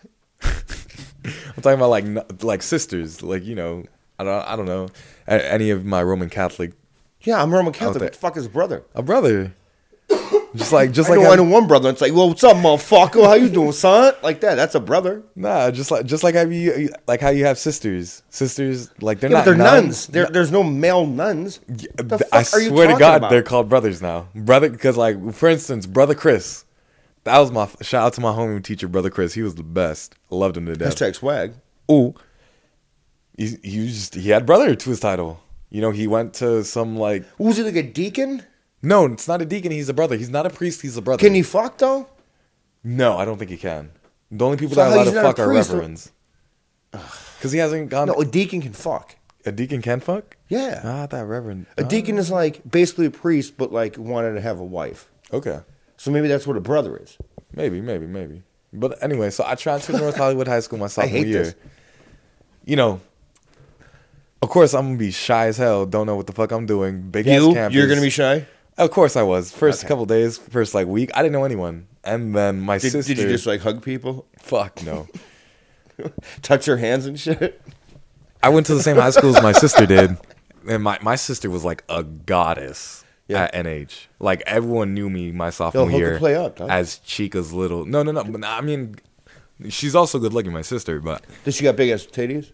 I'm talking about like n- like sisters, like you know, I don't I don't know, A- any of my Roman Catholic Yeah, I'm Roman Catholic. there. What the fuck is a brother? a brother, just like just I like know, I how- know one brother. It's like, well, what's up, motherfucker? How you doing, son? Like that. That's a brother. nah, just like just like how you like how you have sisters, sisters like they're Yeah, not but they're nuns. nuns. There, there's no male nuns. The Th- fuck I are you swear to talking God, about? they're called brothers now, brother. Because like for instance, brother Chris, that was my shout out to my homie teacher, brother Chris. He was the best. I loved him to death. Hashtag swag. Ooh, he he was just he had brother to his title. You know, he went to some like Was he like a deacon? no, it's not a deacon. He's a brother. He's not a priest. He's a brother. Can he fuck though? No, I don't think he can. The only people So that are how allowed he's to not a fuck are priest or- reverends. Because he hasn't gone. No, a deacon can fuck. A deacon can fuck. Yeah. Ah, that reverend. A deacon is like basically a priest, but like wanted to have a wife. Okay, So maybe that's what a brother is. maybe, maybe, maybe. But anyway, so I transferred to North Hollywood High School my sophomore hate year. this. You know, of course I'm gonna be shy as hell. Don't know what the fuck I'm doing. Big ass You, campus. you're gonna be shy. Of course I was. First Okay. couple days, first like week, I didn't know anyone. And then my Did, sister. did you just like hug people, Fuck no. touch their hands and shit? I went to the same high school as my sister did, and my, my sister was like a goddess Yeah. at N H. Like everyone knew me my Yo, sophomore hook the year play up, dog. as Chica's little. No, no, no. But I mean, she's also good looking, my sister. But Does she got big ass titties?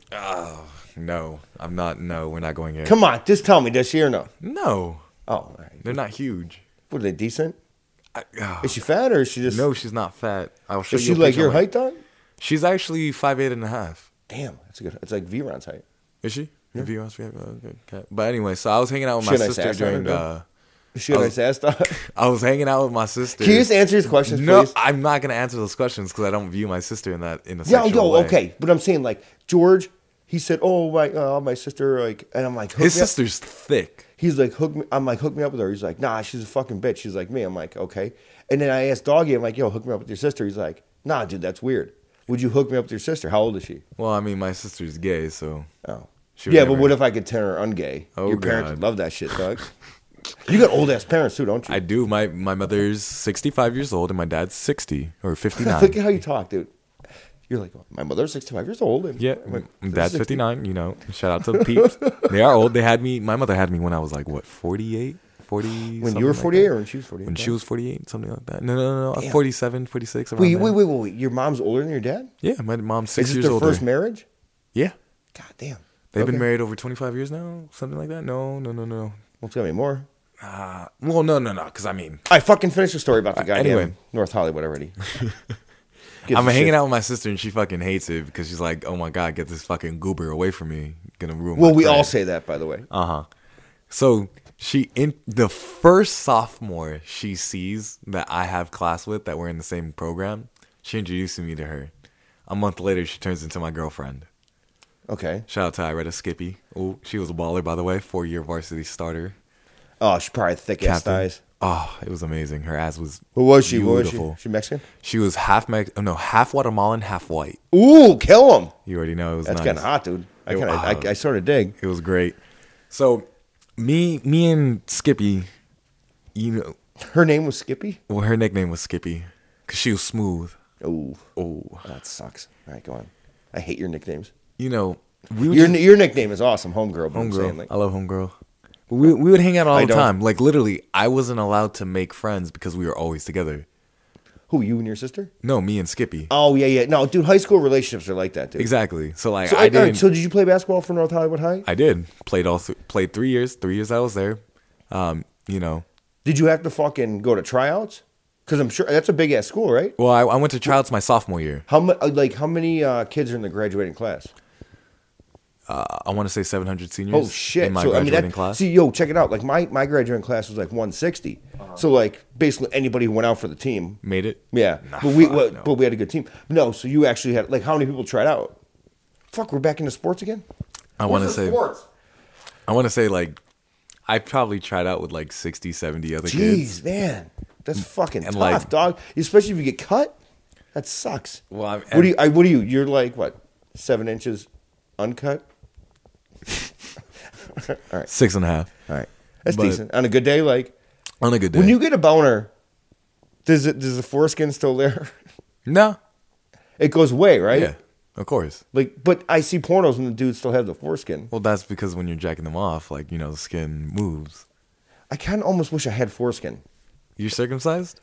no, I'm not. No, we're not going here. Come on, just tell me, does she or no? No, Oh, all right. they're not huge. What are they decent? I, ah. Is she fat or is she just? no, she's not fat. I'll show Is you. she a like picture your of her. height, dog? She's actually five eight and a half. Damn, that's a good. It's like V-Ron's height. Is she? If you ask me, okay, okay. But anyway, so I was hanging out with She my a nice sister ass on her, during. though? Uh, Is she a I nice ass, dog? I was hanging out with my sister. Can you just answer these questions, No, please? I'm not gonna answer those questions because I don't view my sister in that in a Yeah, sexual yo, way. okay, but I'm saying like George, he said, "Oh my, uh, my sister," like, and I'm like, hook His me up. sister's thick. He's like, hook me. I'm like, hook me up with her. He's like, nah, she's a fucking bitch. She's like me. I'm like, okay. And then I asked Doggy, I'm like, yo, hook me up with your sister. He's like, nah, dude, that's weird. Would you hook me up with your sister? How old is she? Well, I mean, my sister's gay, so Oh, She would yeah, never- but what if I could turn her ungay? Oh, your parents God. would love that shit, dog. You got old ass parents too, don't you? I do. My my mother's sixty-five years old and my dad's sixty or Look fifty-nine. at how you talk, dude. You're like, my mother's sixty-five years old. And Yeah, I'm like, my dad's sixty. fifty-nine. You know, shout out to the peeps. They are old. They had me. My mother had me when I was like what forty-eight, forty. When something you were like forty-eight that. or when she was forty-eight? When dog? she was forty-eight, something like that. No, no, no, no. Damn. forty-seven, forty-six. around Wait, there. wait, wait, wait, wait. Your mom's older than your dad? Yeah, my mom's six Is this years their older. first marriage? Yeah, God damn. they've Okay. been married over twenty-five years now, something like that. No, no, no, no. Well, it's got to be more. Uh, well, no, no, no. Because I mean, I fucking finished the story about the Uh, guy anyway. North Hollywood already. I'm hanging out with my sister and she fucking hates it because she's like, "Oh my god, get this fucking goober away from me! Gonna ruin." Well, my we all credit." say that, by the way. Uh huh. So she in the first sophomore she sees that I have class with that we're in the same program. She introduced me to her. A month later, she turns into my girlfriend. Okay. Shout out to Iretta Skippy. Oh, she was a baller, by the way. Four-year varsity starter. Oh, she probably had thick ass Captain. thighs. Oh, it was amazing. Her ass was Who was she? What was she? beautiful. She Mexican? She was half Mex- oh, no, half Guatemalan, half white. Ooh, kill him. You already know it was That's nice. kind of hot, dude. I It- kind of, uh, I, I sort of dig. It was great. So, me, me and Skippy, you know, Her name was Skippy. well, her nickname was Skippy because she was smooth. Ooh, Oh, that sucks. All right, go on. I hate your nicknames. you know, we would Your just- your nickname is awesome, homegirl. But I'm saying, homegirl. like, I love homegirl. We we would hang out all I the don't. time. Like literally, I wasn't allowed to make friends because we were always together. who, you and your sister? No, me and Skippy. Oh yeah, yeah. No, dude, high school relationships are like that, dude. Exactly. So like So, I all right, didn't. so did you play basketball for North Hollywood High? I did played all th- played three years. Three years I was there. Um, you know. Did you have to fucking go to tryouts? Because I'm sure that's a big ass school, right? Well, I, I went to tryouts my sophomore year. How mu- like how many uh, kids are in the graduating class? Uh, I want to say seven hundred seniors. Oh shit! In my So I mean, graduating that, class. see, yo, check it out. Like my my graduating class was like one sixty. So like basically anybody who went out for the team. Made it. Yeah, Nah, but we fuck what, no. but we had a good team. No, so you actually had like how many people tried out? Fuck, we're back into sports again. I want to What's the say. sports? I want to say like, I probably tried out with like sixty, seventy other Jeez, kids. man, that's fucking And, tough, like- dog. Especially if you get cut. That sucks. Well, I'm- what do you? I, what are you? You're like what? Seven inches, uncut. All right, Six and a half. all right. That's But- decent. On a good day, like On a good day. when you get a boner, does it? Does the foreskin still there? no. It goes away, right? Yeah. Of course. Like, but I see pornos and the dudes still have the foreskin. Well, that's because when you're jacking them off, like you know, the skin moves. I kind of almost wish I had foreskin. You're circumcised?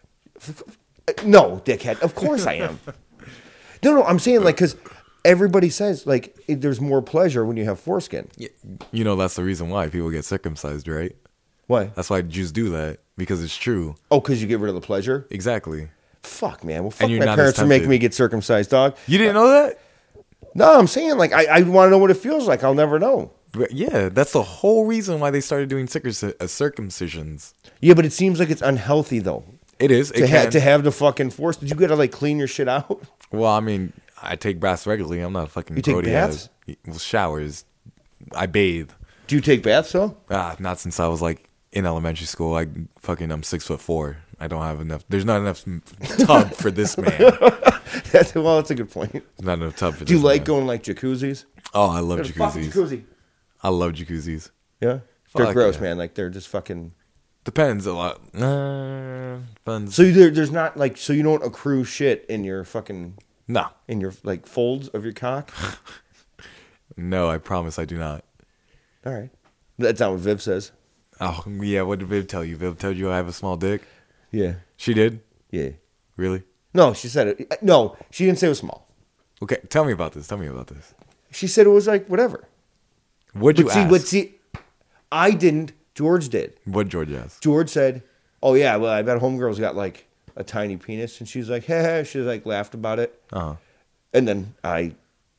No, dickhead. Of course I am. No, no, I'm saying like because everybody says like it, there's more pleasure when you have foreskin. Yeah. You know that's the reason why people get circumcised, right? Why? That's why Jews do that because it's true. Oh, because you get rid of the pleasure. Exactly. Fuck, man. Well, fuck you're my not as parents for making tempted. me get circumcised, dog. You didn't know that? No, I'm saying like I, I want to know what it feels like. I'll never know. But yeah, that's the whole reason why they started doing circumci- uh, circumcisions. Yeah, but it seems like it's unhealthy though It is. It to can. have to have the fucking force. Did you gotta like clean your shit out? Well, I mean, I take baths regularly. I'm not a fucking You take grody baths? ass- Well, showers. I bathe. Do you take baths though? Ah, not since I was like in elementary school. I fucking I'm six foot four. I don't have enough. There's not enough tub for this man. There's That's, well, that's a good point. not enough tub for Do you this like man. going like jacuzzis? Oh, I love There's a fucking jacuzzis. jacuzzi. I love jacuzzis. Yeah, they're Fuck gross, yeah. man. Like they're just fucking. Depends a lot. Uh, depends. So there, there's not like so you don't accrue shit in your fucking no, in your like folds of your cock. no. I promise I do not. All right, that's not what Viv says. Oh yeah. What did Viv tell you? Viv told you I have a small dick. Yeah, She did. yeah. Really? No, she said it. No, she didn't say it was small. Okay. Tell me about this. Tell me about this. She said it was like whatever. What'd you But see, ask? but see, I didn't. George did. What George asked? George said, "Oh yeah, well, I bet homegirl's got like a tiny penis," and she's like, "Hey," she like laughed about it, Uh huh. and then I,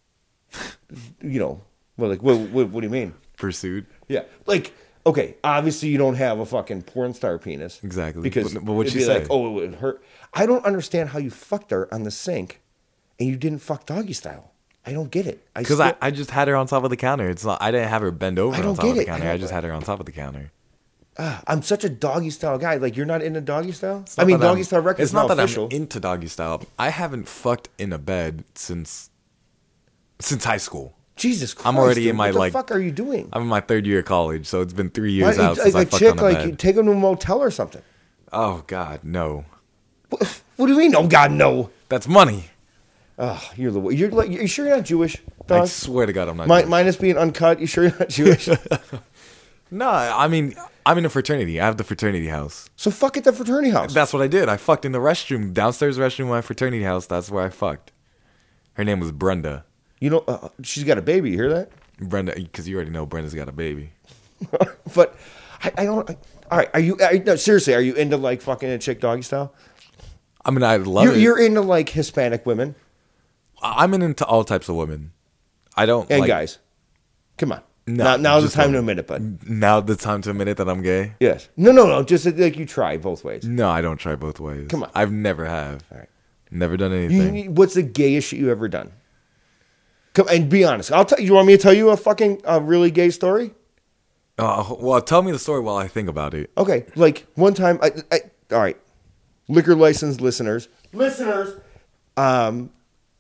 you know, well, like, what, what, what do you mean? Pursued. Yeah, like, okay, obviously you don't have a fucking porn star penis, Exactly. because But- but what'd it'd she be say? like, oh, it would hurt. I don't understand how you fucked her on the sink, and you didn't fuck doggy style. I don't get it. I Because I, still- I just had her on top of the counter. It's not. I didn't have her bend over I on don't top get of the it. I counter. I, don't- just had her on top of the counter. ah, I'm such a doggy style guy. Like, you're not into doggy style? It's I not mean, that I'm- doggy style record It's is not now that official. I'm into doggy style. I haven't fucked in a bed since since high school. Jesus Christ! I'm already dude, in my, what the like- fuck are you doing? I'm in my third year of college, so it's been three Why years don't out you- since like I a fucked chick, on a like bed. you take them to a motel or something. Oh God, no. What, what do you mean? Oh God, no! That's money. Oh, you're the you're like. You sure you're not Jewish, I dog? swear to God, I'm not. Mi- Jewish. minus being uncut, you sure you're not Jewish? No, I mean I'm in a fraternity. I have the fraternity house. So fuck at the fraternity house. That's what I did. I fucked in the restroom, downstairs restroom of my fraternity house. That's where I fucked. Her name was Brenda. You know, uh, she's got a baby. You hear that? Brenda, because you already know Brenda's got a baby. But I, I don't. I, all right, are you? Are, no, seriously, are you into like fucking a chick doggy style? I mean, I love You're, it. you're into like Hispanic women I'm into all types of women. I don't and like, guys. Come on. No, now, now's the just time to women. admit it, bud. Now the time to admit it that I'm gay. Yes. No, no, no. Just like you try both ways. No, I don't try both ways. Come on. I've never have. All right. Never done You, anything. you- what's the gayest shit you ever done? Come and be honest. I'll tell you. Want me to tell you a fucking uh, really gay story? Uh, well, tell me the story while I think about it. Okay, like one time. I, I all right, liquor license listeners, listeners. Um,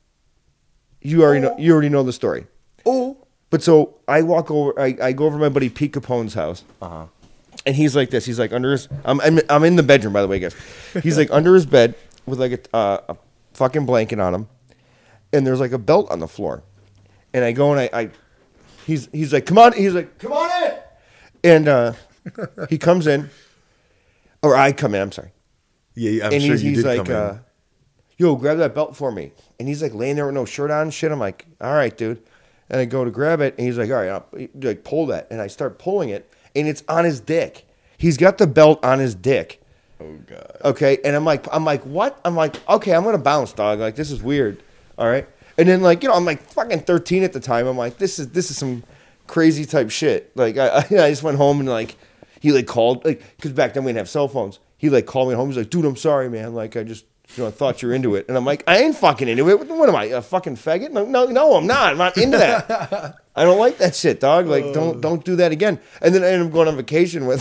you already know. You already know the story. Oh. But so I walk over. I, I go over to my buddy Pete Capone's house. Uh huh. And he's like this. He's like under his. I'm I'm, I'm in the bedroom, by the way, guys. He's like under his bed with like a, uh, a fucking blanket on him, and there's like a belt on the floor. And I go and I, I he's he's like, come on. He's like, come on in. And uh, he comes in, or I come in. I'm sorry. Yeah, I'm and sure he's, you he's did like, come in. uh, yo, grab that belt for me. And he's like laying there with no shirt on and shit. I'm like, all right, dude. And I go to grab it, and he's like, all right, I'll, like pull that. And I start pulling it, and it's on his dick. He's got the belt on his dick. Oh god. Okay, and I'm like, I'm like, what? I'm like, okay, I'm gonna bounce, dog. Like, this is weird. All right, and then like, you know, I'm like fucking thirteen at the time. I'm like, this is this is some crazy type shit. Like, I I, I just went home and like, he like called like, because back then we didn't have cell phones. He like called me home. He's like, dude, I'm sorry, man. Like, I just you know I thought you were into it, and I'm like, I ain't fucking into it. What, what am I, a fucking faggot? No, no, no, I'm not. I'm not into that. I don't like that shit, dog. Like, don't don't do that again. And then I ended up going on vacation with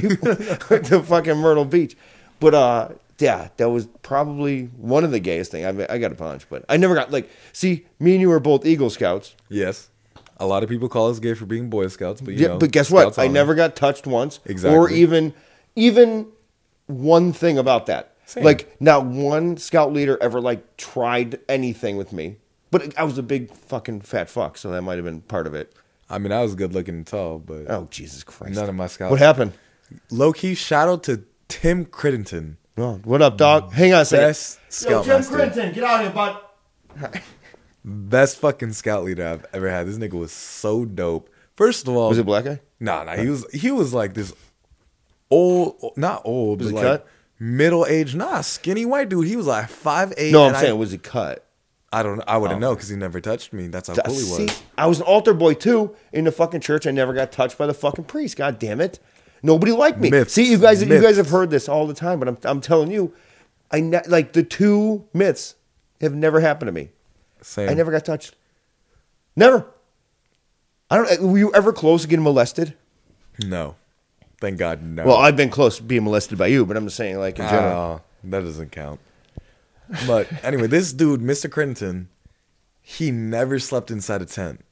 to fucking Myrtle Beach. But uh, yeah, that was probably one of the gayest thing. I I got a punch, but I never got like. See, me and you were both Eagle Scouts. Yes. A lot of people call us gay for being Boy Scouts, but you Yeah, know, but guess Scouts what? I honor. never got touched once. Exactly. Or even even one thing about that. Same. Like, not one scout leader ever like tried anything with me. But I was a big fucking fat fuck, so that might have been part of it. I mean, I was good looking and tall, but Oh, Jesus Christ. none of my scouts. What happened? Low key, shout out to Tim Crittenden, Oh, what up, dog? Hang on a second. best scoutmaster, get out of here, bud. best fucking scout leader I've ever had. This nigga was so dope. First of all, Was it black guy? Nah, nah. He was he was like this old, not old, Was but he like cut? middle aged, nah, skinny white dude. He was like five eight. No, I'm saying, was he cut? I don't. I wouldn't know because he never touched me. That's how cool he See, was. I was an altar boy too in the fucking church. I never got touched by the fucking priest. God damn it! Nobody liked me. Myths. See, you guys, you Myths. guys have heard this all the time, but I'm, I'm telling you, I ne- like the two myths have never happened to me. Same. I never got touched. Never. I don't. Were you ever close to getting molested? No, thank God, no. Well, I've been close to being molested by you, but I'm just saying, like in general. Oh, that doesn't count. But anyway, this dude, Mister Crittenden, he never slept inside a tent.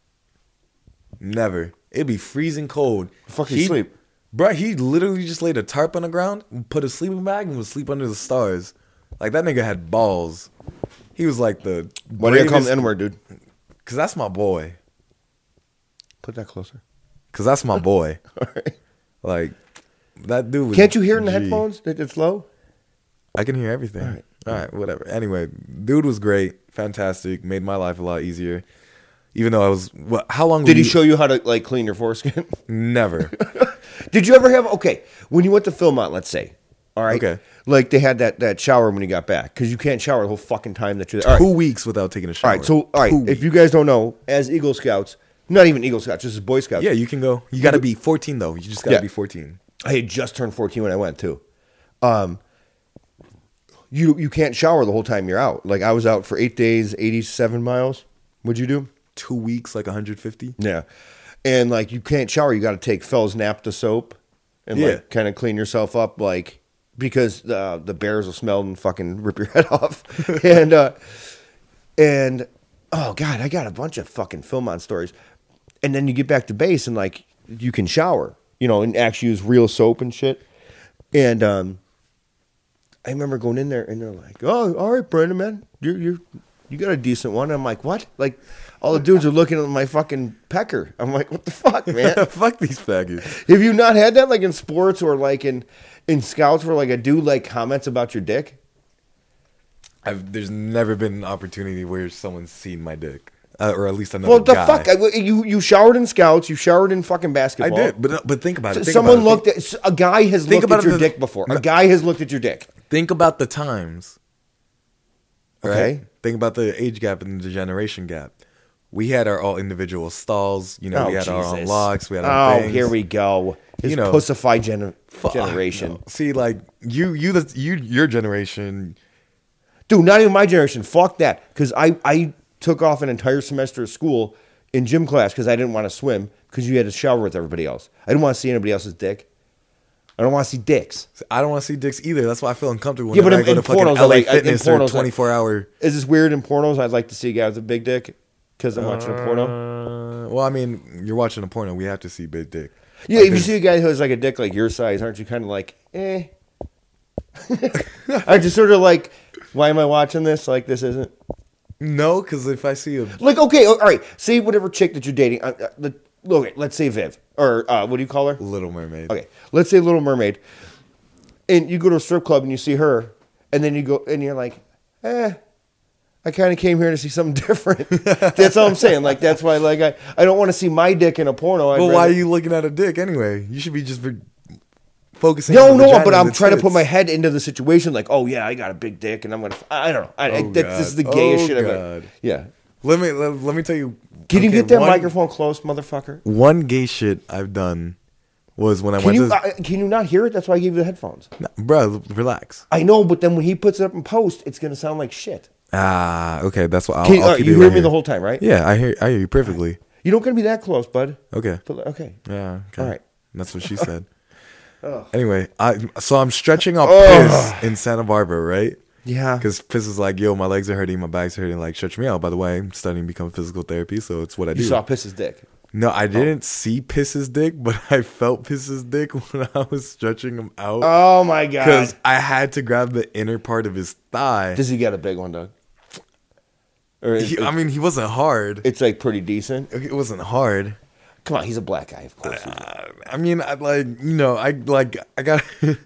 Never. It'd be freezing cold. Fucking He'd- sleep. Bro, he literally just laid a tarp on the ground, put a sleeping bag, and would sleep under the stars. Like, that nigga had balls. He was like the. Why do you call him the N-word, dude? Because that's my boy. Put that closer. Because that's my boy. All right. Like, that dude was. Can't you hear it in the G. headphones that it's low? I can hear everything. All right. All right, whatever. Anyway, dude was great, fantastic, made my life a lot easier. Even though I was, what? How long? Did were he you- show you how to like clean your foreskin? Never. Did you ever have okay when you went to Philmont? Let's say, all right, Okay. like they had that that shower when you got back because you can't shower the whole fucking time that you're there. All right, Two weeks without taking a shower. all right. So all right, Two if you guys don't know, as Eagle Scouts, not even Eagle Scouts, just as Boy Scouts. Yeah, you can go. You got to be fourteen though. You just got to Yeah. be fourteen. I had just turned fourteen when I went too. Um, you you can't shower the whole time you're out. Like I was out for eight days, eighty-seven miles. What'd you do? Two weeks, like one hundred fifty. Yeah, and like you can't shower. You got to take Fells Naphtha soap and Yeah. like kind of clean yourself up, like because the the bears will smell and fucking rip your head off. and uh, and oh god, I got a bunch of fucking Philmont stories. And then you get back to base and like you can shower, you know, and actually use real soap and shit. And um, I remember going in there and they're like, "Oh, all right, Brandon, man, you're you're you got a decent one." And I'm like, "What?" Like all the dudes are looking at my fucking pecker. I'm like, "What the fuck, man?" Fuck these faggots. Have you not had that like in sports or like in in scouts where like a dude like comments about your dick? I've, there's never been an opportunity where someone's seen my dick, uh, or at least another Well, the guy. fuck, I, you you showered in scouts, you showered in fucking I basketball. did, but but think about it. Think Someone about it. looked at a guy has Think looked about at it your the- dick before. no. A guy has looked at your dick. Think about the times. Okay. Right? Think about the age gap and the generation gap. We had our all individual stalls. You know, Oh, we had our own Jesus. locks. We had our Oh, things. here we go. This You know, pussified gener- Fuck, generation. no. See, like you, you, the you, your generation. Dude, not even my generation. Fuck that. Because I, I took off an entire semester of school in gym class because I didn't want to swim because you had to shower with everybody else. I didn't want to see anybody else's dick. I don't want to see dicks. I don't want to see dicks either. That's why I feel uncomfortable Yeah, whenever but in- I go to in fucking pornos, I L A like- I- in Fitness pornos, or I- twenty-four hour. Is this weird in pornos? I'd like to see a guy with a big dick because I'm watching a porno. Uh, well, I mean, you're watching a porno. We have to see big dick. Yeah, Like, if you there's- see a guy who has like a dick like your size, aren't you kind of like, eh? Aren't you sort of like, why am I watching this? Like, this isn't. No, because if I see a Like, okay, all right. Say whatever chick that you're dating. Uh, uh, the, okay, let's say Viv. Or uh, what do you call her? Little Mermaid, Okay, let's say Little Mermaid. And you go to a strip club and you see her. And then you go, and you're like, eh. I kind of came here to see something different. That's all I'm saying. Like, that's why, like, I, I don't want to see my dick in a porno. I'd well, why are rather- you looking at a dick anyway? You should be just v- focusing. No, on the no, vagina but I'm and trying to tits. put my head into the situation. Like, oh yeah, I got a big dick, and I'm gonna. I don't know. I, I, Oh, that, this is the God. gayest Oh, shit God. ever. Yeah. Let me let, let me tell you. Can you okay, get that one- microphone close, motherfucker? One gay shit I've done was when I Can went you to. uh, can you not hear it? That's why I gave you the headphones. Nah, bro, relax. I know, but then when he puts it up in post, it's gonna sound like shit. Ah, okay, that's what I'll. Can you, I'll all right, keep you it hear right me here. the whole time, right? Yeah, I hear. I hear you perfectly. You don't gonna be that close, bud. Okay. But, okay. Yeah. Okay. All right. That's what she said. Anyway, I so I'm stretching up Ugh. piss in Santa Barbara, right? Yeah. Because piss is like, yo, my legs are hurting, my back's hurting. Like, stretch me out. By the way, I'm studying to become physical therapy, so it's what I You do. saw Piss's dick. No, I didn't see Piss's dick, but I felt Piss's dick when I was stretching him out. Oh my Because god. I had to grab the inner part of his thigh. Does he get a big one, Doug? Or is, He- I mean, he wasn't hard. it's like pretty decent. It wasn't hard. Come on, he's a black guy, of course. he's- Uh, I mean, I like, you know, I like, I got.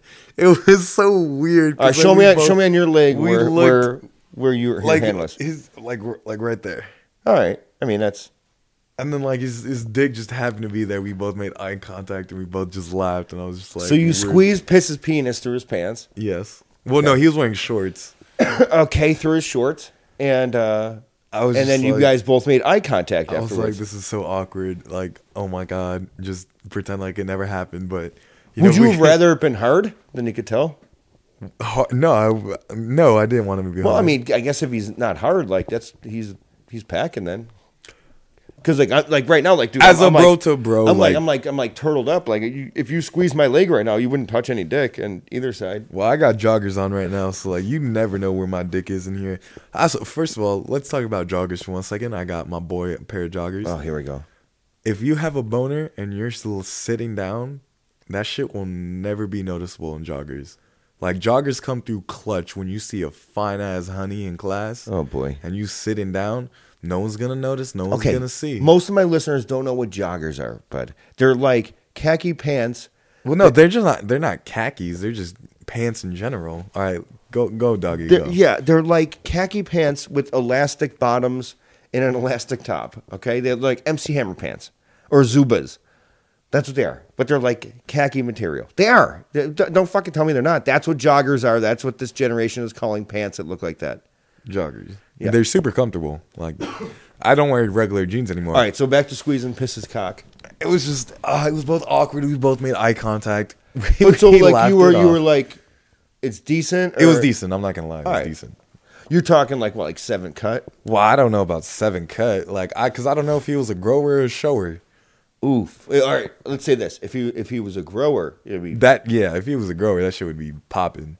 It was so weird. All right, 'cause, show like, me, we on, show both- me on your leg we where, looked where where you, your like hand was. his, like, like right there. All right, I mean that's. And then like his his dick just happened to be there. We both made eye contact and we both just laughed. And I was just like, So you weird. squeezed Piss's penis through his pants. Yes. Well, no, he was wearing shorts. Okay, through his shorts, and uh, I was and then just you like- guys both made eye contact I was like, afterwards. this is so awkward. Like, oh my god, just pretend like it never happened. But you Would know, you we- have rather it been hard than you could tell? Har- No, I, no, I didn't want him to be. Well, I hard. mean, I guess if he's not hard, like that's he's he's packing then. Because like I, like right now, like dude, As I'm, a I'm bro like, to bro, I'm like, like- I'm like I'm like turtled up. Like you, if you squeeze my leg right now, you wouldn't touch any dick on either side. Well, I got joggers on right now, so like you never know where my dick is in here. Also, first of all, let's talk about joggers for one second. I got my boy a pair of joggers. Oh, here we go. If you have a boner and you're still sitting down, that shit will never be noticeable in joggers. Like joggers come through clutch when you see a fine ass honey in class. Oh boy. And you sitting down, no one's gonna notice, no one's Okay. gonna see. Most of my listeners don't know what joggers are, but they're like khaki pants. well, no, they're just not. They're not khakis. They're just pants in general. All right, go go doggy. They're, Go. yeah, they're like khaki pants with elastic bottoms and an elastic top. Okay, they're like M C Hammer pants or Zubas. That's what they are. But they're like khaki material. They are. They- don't fucking tell me they're not. That's what joggers are. That's what this generation is calling pants that look like that. Joggers. Yeah. They're super comfortable. Like, I don't wear regular jeans anymore. All right, so back to squeezing Piss's cock. It was just, uh, it was both awkward. We both made eye contact. But so We like laughed you were it you off. were like, it's decent. It was or- decent. I'm not gonna lie. It was All right. decent. You're talking like what, like seven cut? Well, I don't know about seven cut. Like, I, cause I don't know if he was a grower or a shower. Oof. All right, let's say this: if he if he was a grower, it'd be That, yeah, if he was a grower, that shit would be popping.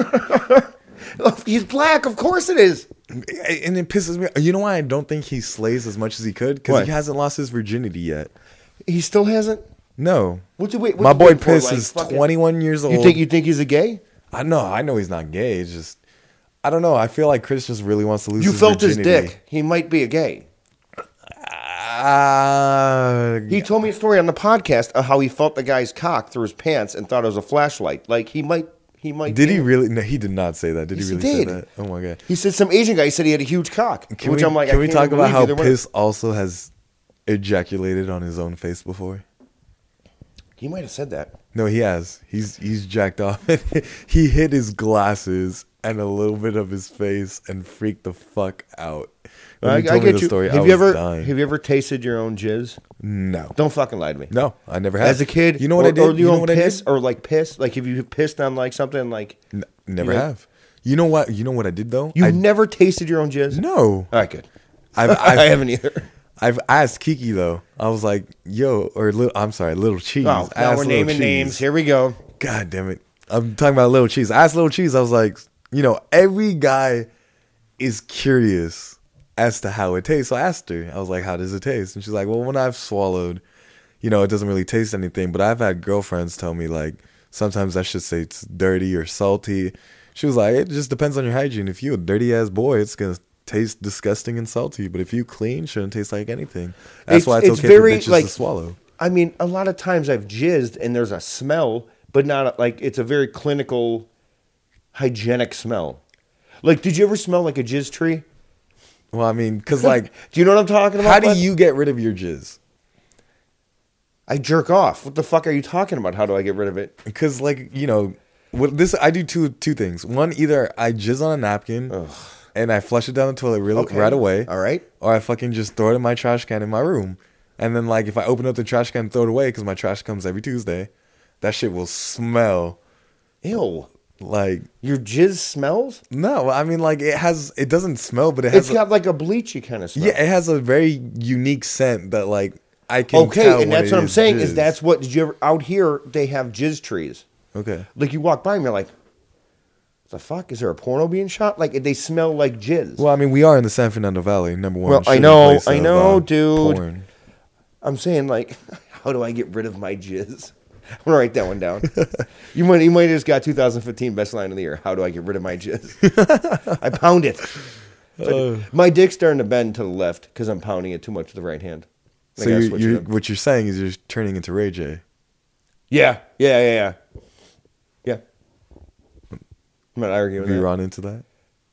he's black. Of course it is. And it pisses me. You know why I don't think he slays as much as he could? Because Why? he hasn't lost his virginity yet. He still hasn't. No. What's he wait? What's My he boy waiting for, Piss like, is fucking- twenty-one years old. You think you think he's a gay? I know. I know he's not gay. It's just, I don't know. I feel like Chris just really wants to lose You his felt his virginity. dick. He might be a gay. Uh, He told me a story on the podcast of how he felt the guy's cock through his pants and thought it was a flashlight. Like he might, he might. did be. he really? No, he did not say that. Did Yes, he he really did. say that? Oh my god. He said some Asian guy said he had a huge cock. Can which we, I'm like, can I we can't talk even about believe how either one. Piss also has ejaculated on his own face before? He might have said that. No, he has. He's he's jacked off. He hit his glasses and a little bit of his face and freaked the fuck out. When I, he I told me get the you. story, I have was you ever dying. have you ever tasted your own jizz? No, Don't fucking lie to me. no, I never have. As a kid, you know what or, I did? Or you you know don't what I piss, did? or like piss, like if you pissed on like something, like N- never you know? have. You know what? You know what I did though? You've I, never tasted your own jizz? no. All right, good. I've, I've, I haven't either. I've asked Kiki though. I was like, "Yo," or little, I'm sorry, Little Cheese. Oh, I now asked we're Little naming Cheese. names. Here we go. God damn it! I'm talking about Little Cheese. I asked Little Cheese. I was like, you know, every guy is curious as to how it tastes. So I asked her. I was like, "How does it taste?" And she's like, "Well, when I've swallowed, you know, it doesn't really taste anything. But I've had girlfriends tell me like sometimes I should say it's dirty or salty." She was like, "It just depends on your hygiene. If you a dirty ass boy, it's gonna taste disgusting and salty. But if you clean, shouldn't taste like anything. That's It's- why it's, it's okay very, for bitches like- to swallow." I mean, a lot of times I've jizzed and there's a smell, but not like it's a very clinical, hygienic smell. Like, did you ever smell like a jizz tree? Well, I mean, because like, Do you know what I'm talking about? how do bud? you get rid of your jizz? I jerk off. What the fuck are you talking about? How do I get rid of it? Because like you know, what this I do two two things. One, either I jizz on a napkin and I flush it down the toilet real, Okay. right away. All right. Or I fucking just throw it in my trash can in my room. And then like if I open up the trash can and throw it away because my trash comes every Tuesday, that shit will smell Ew. like Your jizz smells? no. I mean like it has it doesn't smell, but it It's has a, got like a bleachy kind of smell. yeah, it has a very unique scent that like I can Okay, tell and when that's it what I'm is saying jizz. is that's what, did you ever, out here, they have jizz trees. okay. Like you walk by them, you're like, the fuck? Is there a porno being shot? Like they smell like jizz. Well, I mean, we are in the San Fernando Valley, number one. Well, I shitty know, place I of, know, uh, dude. porn. I'm saying like, how do I get rid of my jizz? I'm gonna write that one down. you might, you might have just got two thousand fifteen best line of the year. How do I get rid of my jizz? I pound it. Uh. My dick's starting to bend to the left because I'm pounding it too much to the right hand. I So gotta you're, switch you're, it up. what you're saying is you're turning into Ray J. Yeah, yeah, yeah, yeah, yeah. I'm not arguing Have with you that. run into that?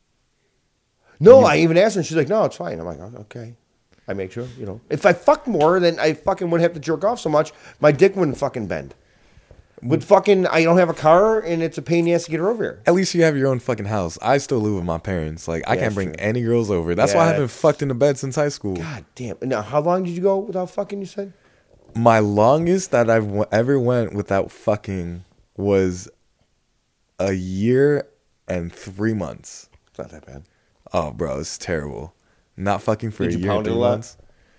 No, I even asked her, and she's like, "No, it's fine." I'm like, oh, "Okay." I make sure, you know, if I fucked more, then I fucking wouldn't have to jerk off so much. My dick wouldn't fucking bend. Would fucking, I don't have a car, and it's a pain in the ass to get her over here. At least you have your own fucking house. I still live with my parents. Like I Yeah, can't that's bring true. any girls over. That's why I Yeah, haven't it's- fucked in the bed since high school. God damn. Now, how long did you go without fucking? You said. My longest that I've w- ever went without fucking was a year and three months. It's not that bad. Oh, bro, it's terrible. Not fucking for Did a you year and pound it three a lot? months.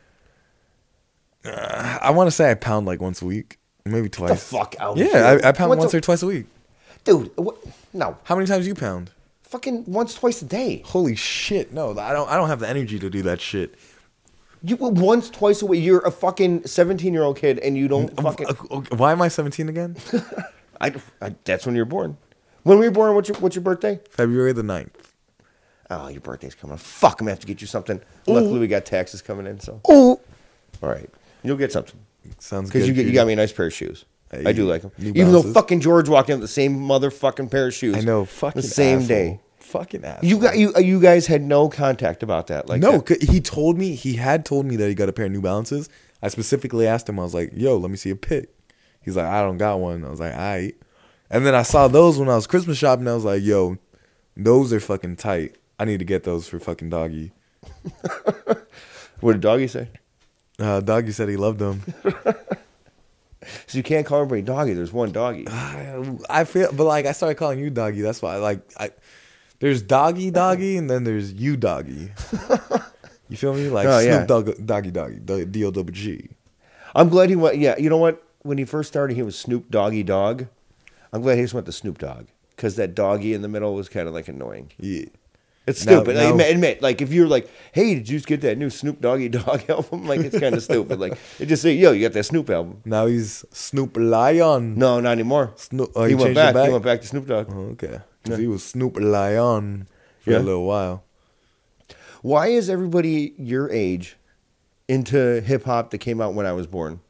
Uh, I want to say I pound like once a week, maybe twice. the fuck out of Yeah, here. I, I pound What's once a- or twice a week. Dude, what? No, How many times you pound? fucking once, twice a day. Holy shit! No, I don't. I don't have the energy to do that shit. You once, twice a week. You're a fucking seventeen year old kid, and you don't fucking. Uh, okay, Why am I seventeen again? I, I, that's when you were born. When were you born? What's your What's your birthday? February the ninth. Oh, your birthday's coming up. Fuck, I'm gonna have to get you something. Luckily, we got taxes coming in, so Oh, all right, you'll get something sounds good. because you get, you dude. got me a nice pair of shoes. Hey, I do like them, New even though Balances. fucking George walked in with the same motherfucking pair of shoes. I know. Fucking the same asshole. day. Fucking asshole. You got you. You guys had no contact about that. Like no, that. 'cause he told me he had told me that he got a pair of New Balances. I specifically asked him. I was like, "Yo, let me see a pic." He's like, "I don't got one." I was like, "Aight." And then I saw those when I was Christmas shopping. I was like, "Yo, those are fucking tight. I need to get those for fucking Doggy." What did Doggy say? Uh, Doggy said he loved them. So you can't call everybody Doggy. There's one Doggy. I, I feel, but like I started calling you Doggy. That's why, like, I there's Doggy Doggy, and then there's you Doggy. You feel me? Like Oh, Snoop yeah. Dogg, Doggy Doggy, D O double G. I'm glad he went. Yeah, you know what? When he first started, he was Snoop Doggy Dog. I'm glad he just went to Snoop Dogg because that Doggy in the middle was kind of like annoying. Yeah. It's Now- stupid. now- I admit, admit, like if you're like, "Hey, did you just get that new Snoop Doggy Dog album?" Like it's kind of stupid. Like they just say, "Yo, you got that Snoop album?" Now he's Snoop Lion. No, not anymore. Snoop. Oh, he he, went changed back. it back. He went back to Snoop Dogg. Oh, okay. 'Cause he was Snoop Lion for Yeah. a little while. Why is everybody your age into hip hop that came out when I was born?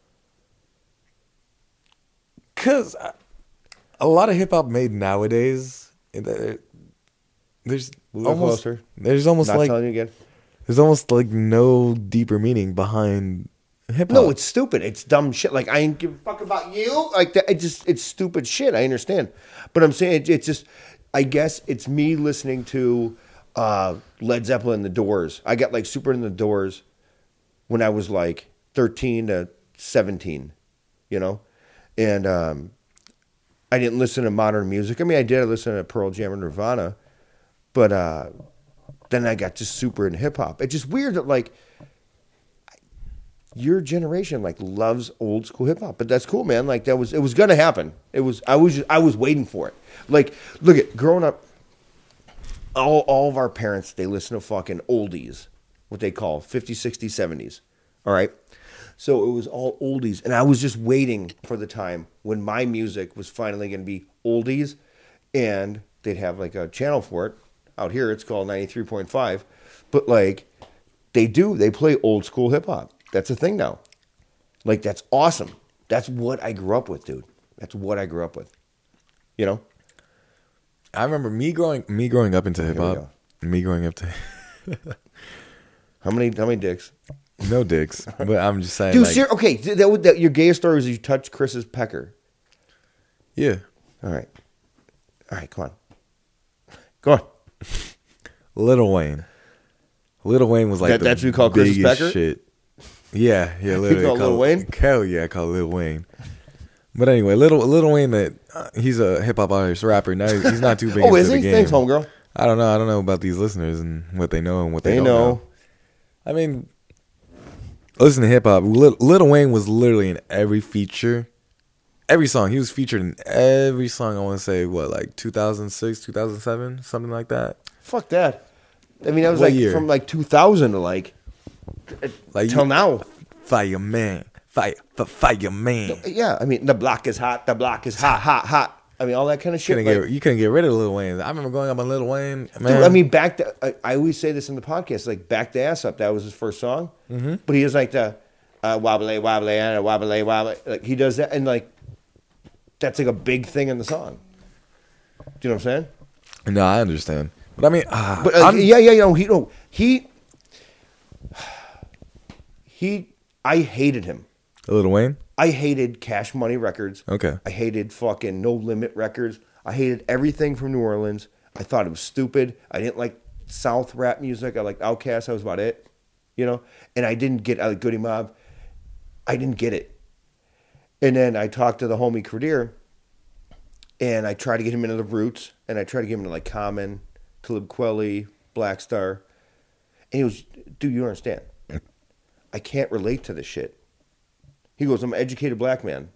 Cause I- a lot of hip hop made nowadays, there- there's A little almost closer. there's almost Not like telling you again. there's almost like no deeper meaning behind hip hop. No, it's stupid. It's dumb shit. Like I ain't give a fuck about you. Like that. It just it's stupid shit. I understand, but I'm saying it, it's just. I guess it's me listening to uh, Led Zeppelin, The Doors. I got like super in the Doors when I was like thirteen to seventeen, you know, and um, I didn't listen to modern music. I mean, I did listen to Pearl Jam and Nirvana, but uh, then I got just super into hip hop. It's just weird that like your generation like loves old school hip hop, but that's cool, man. Like that was it was gonna happen. It was I was just, I was waiting for it. Like, look at growing up. All all of our parents, they listen to fucking oldies, what they call fifties, sixties, seventies. All right. So it was all oldies. And I was just waiting for the time when my music was finally going to be oldies. And they'd have like a channel for it. Out here, it's called ninety-three point five. But like, they do. They play old school hip hop. That's a thing now. Like, that's awesome. That's what I grew up with, dude. That's what I grew up with. You know? I remember me growing me growing up into hip Here we hop. Me growing up to How many how many dicks? no dicks, but I'm just saying. Dude, like, ser- okay, that, would- that, your gayest story was you touched Chris's pecker. yeah, All right. All right, come on. Go on. Lil Wayne. Lil Wayne was like That- the that's what you call Chris's biggest pecker? shit. Yeah, yeah, literally. call Lil Wayne? Hell yeah, I call Lil Wayne. But anyway, little Lil Wayne, that uh, he's a hip hop artist rapper. Now he's not too big Oh, into is the he? game. Thanks, homegirl. I don't know. I don't know about these listeners and what they know and what they, They don't know. know. I mean, listen to hip hop. Lil, Lil Wayne was literally in every feature, every song. He was featured in every song. I want to say what, like two thousand six, two thousand seven, something like that. Fuck that. I mean, that was What like year? from like two thousand to like, Like till you- now. Fireman, fire, f- fireman. Yeah, I mean, the block is hot. The block is hot, hot, hot. I mean, all that kind of shit. Couldn't like- get, you couldn't get rid of Lil Wayne. I remember going up on Lil Wayne. Man. Dude, I mean, back the, I, I always say this in the podcast, like back the ass up. That was his first song, mm-hmm. But he was like the uh, wobbly, wobbly, and wobbly, wobbly. Like he does that, and like that's like a big thing in the song. Do you know what I'm saying? no, I understand. But I mean, uh, But uh, yeah, yeah, you know, he, no, he, he, I hated him. Lil Wayne. I hated Cash Money Records. Okay. I hated fucking No Limit Records. I hated everything from New Orleans. I thought it was stupid. I didn't like South rap music. I liked Outkast. That was about it. You know? And I didn't get I like Goody Mob. I didn't get it. And then I talked to the homie Credeer, and I tried to get him into the Roots, and I tried to get him into like Common, Talib Kweli, Black Star. And he was, dude, you don't understand. I can't relate to this shit. He goes, I'm an educated black man.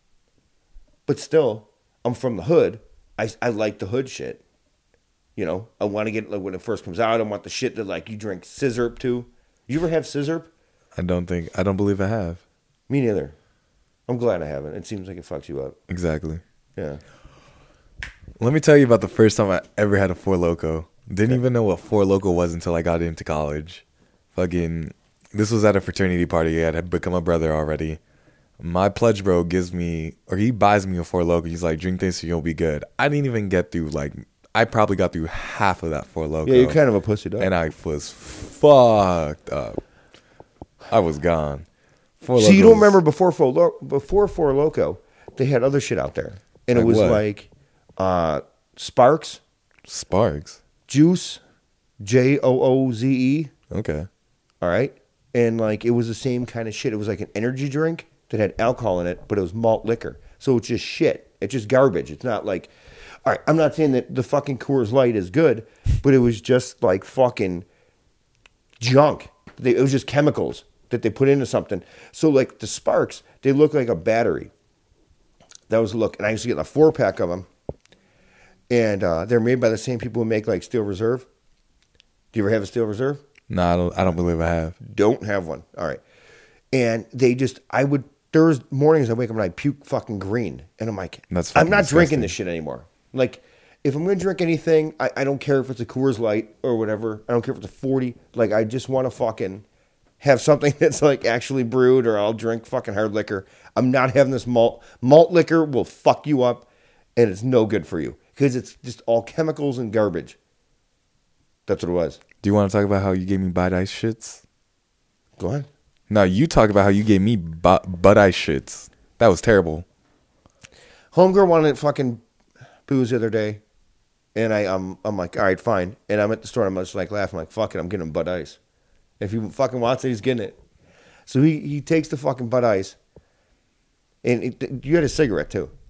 But still, I'm from the hood. I, I like the hood shit. You know, I want to get, like, when it first comes out, I want the shit that, like, you drink scissorp to. You ever have scissorp? I don't think, I don't believe I have. Me neither. I'm glad I haven't. It seems like it fucks you up. Exactly. Yeah. Let me tell you about the first time I ever had a Four Loko. Didn't even know what Four Loko was until I got into college. Fucking, this was at a fraternity party. I had become a brother already. My pledge bro gives me, or he buys me a Four Loko. He's like, drink this and you'll be good. I didn't even get through, like, I probably got through half of that Four Loko. Yeah, you're kind of a pussy dog. And I was fucked up. I was gone. Four So you Lokos- don't remember before Four, Lo- before Four Loko, they had other shit out there. And it Like was what? like uh, Sparks, Sparks. Juice, J O O Z E. Okay. All right. And like it was the same kind of shit. It was like an energy drink that had alcohol in it, but it was malt liquor. So it's just shit. It's just garbage. It's not like, all right, I'm not saying that the fucking Coors Light is good, but it was just like fucking junk. They, it was just chemicals that they put into something. So like the Sparks, they look like a battery. That was the look. And I used to get a four pack of them. And uh, they're made by the same people who make like Steel Reserve. Do you ever have a Steel Reserve? No, I don't. I don't believe I have. Don't have one. All right. And they just, I would, Thursday mornings I wake up and I puke fucking green. And I'm like, That's I'm fucking not disgusting. drinking this shit anymore. Like, if I'm going to drink anything, I, I don't care if it's a Coors Light or whatever. I don't care if it's a forty. Like, I just want to fucking have something that's like actually brewed, or I'll drink fucking hard liquor. I'm not having this malt. Malt liquor will fuck you up, and it's no good for you because it's just all chemicals and garbage. That's what it was. Do you want to talk about how you gave me Bud Ice shits? Go ahead. No, you talk about how you gave me bu- Bud Ice shits. That was terrible. Homegirl wanted fucking booze the other day, and I, I'm, I'm like, all right, fine. And I'm at the store, and I'm just like laughing, like, fuck it, I'm getting him Bud Ice. If he fucking wants it, he's getting it. So he, he takes the fucking Bud Ice, and it, you had a cigarette too.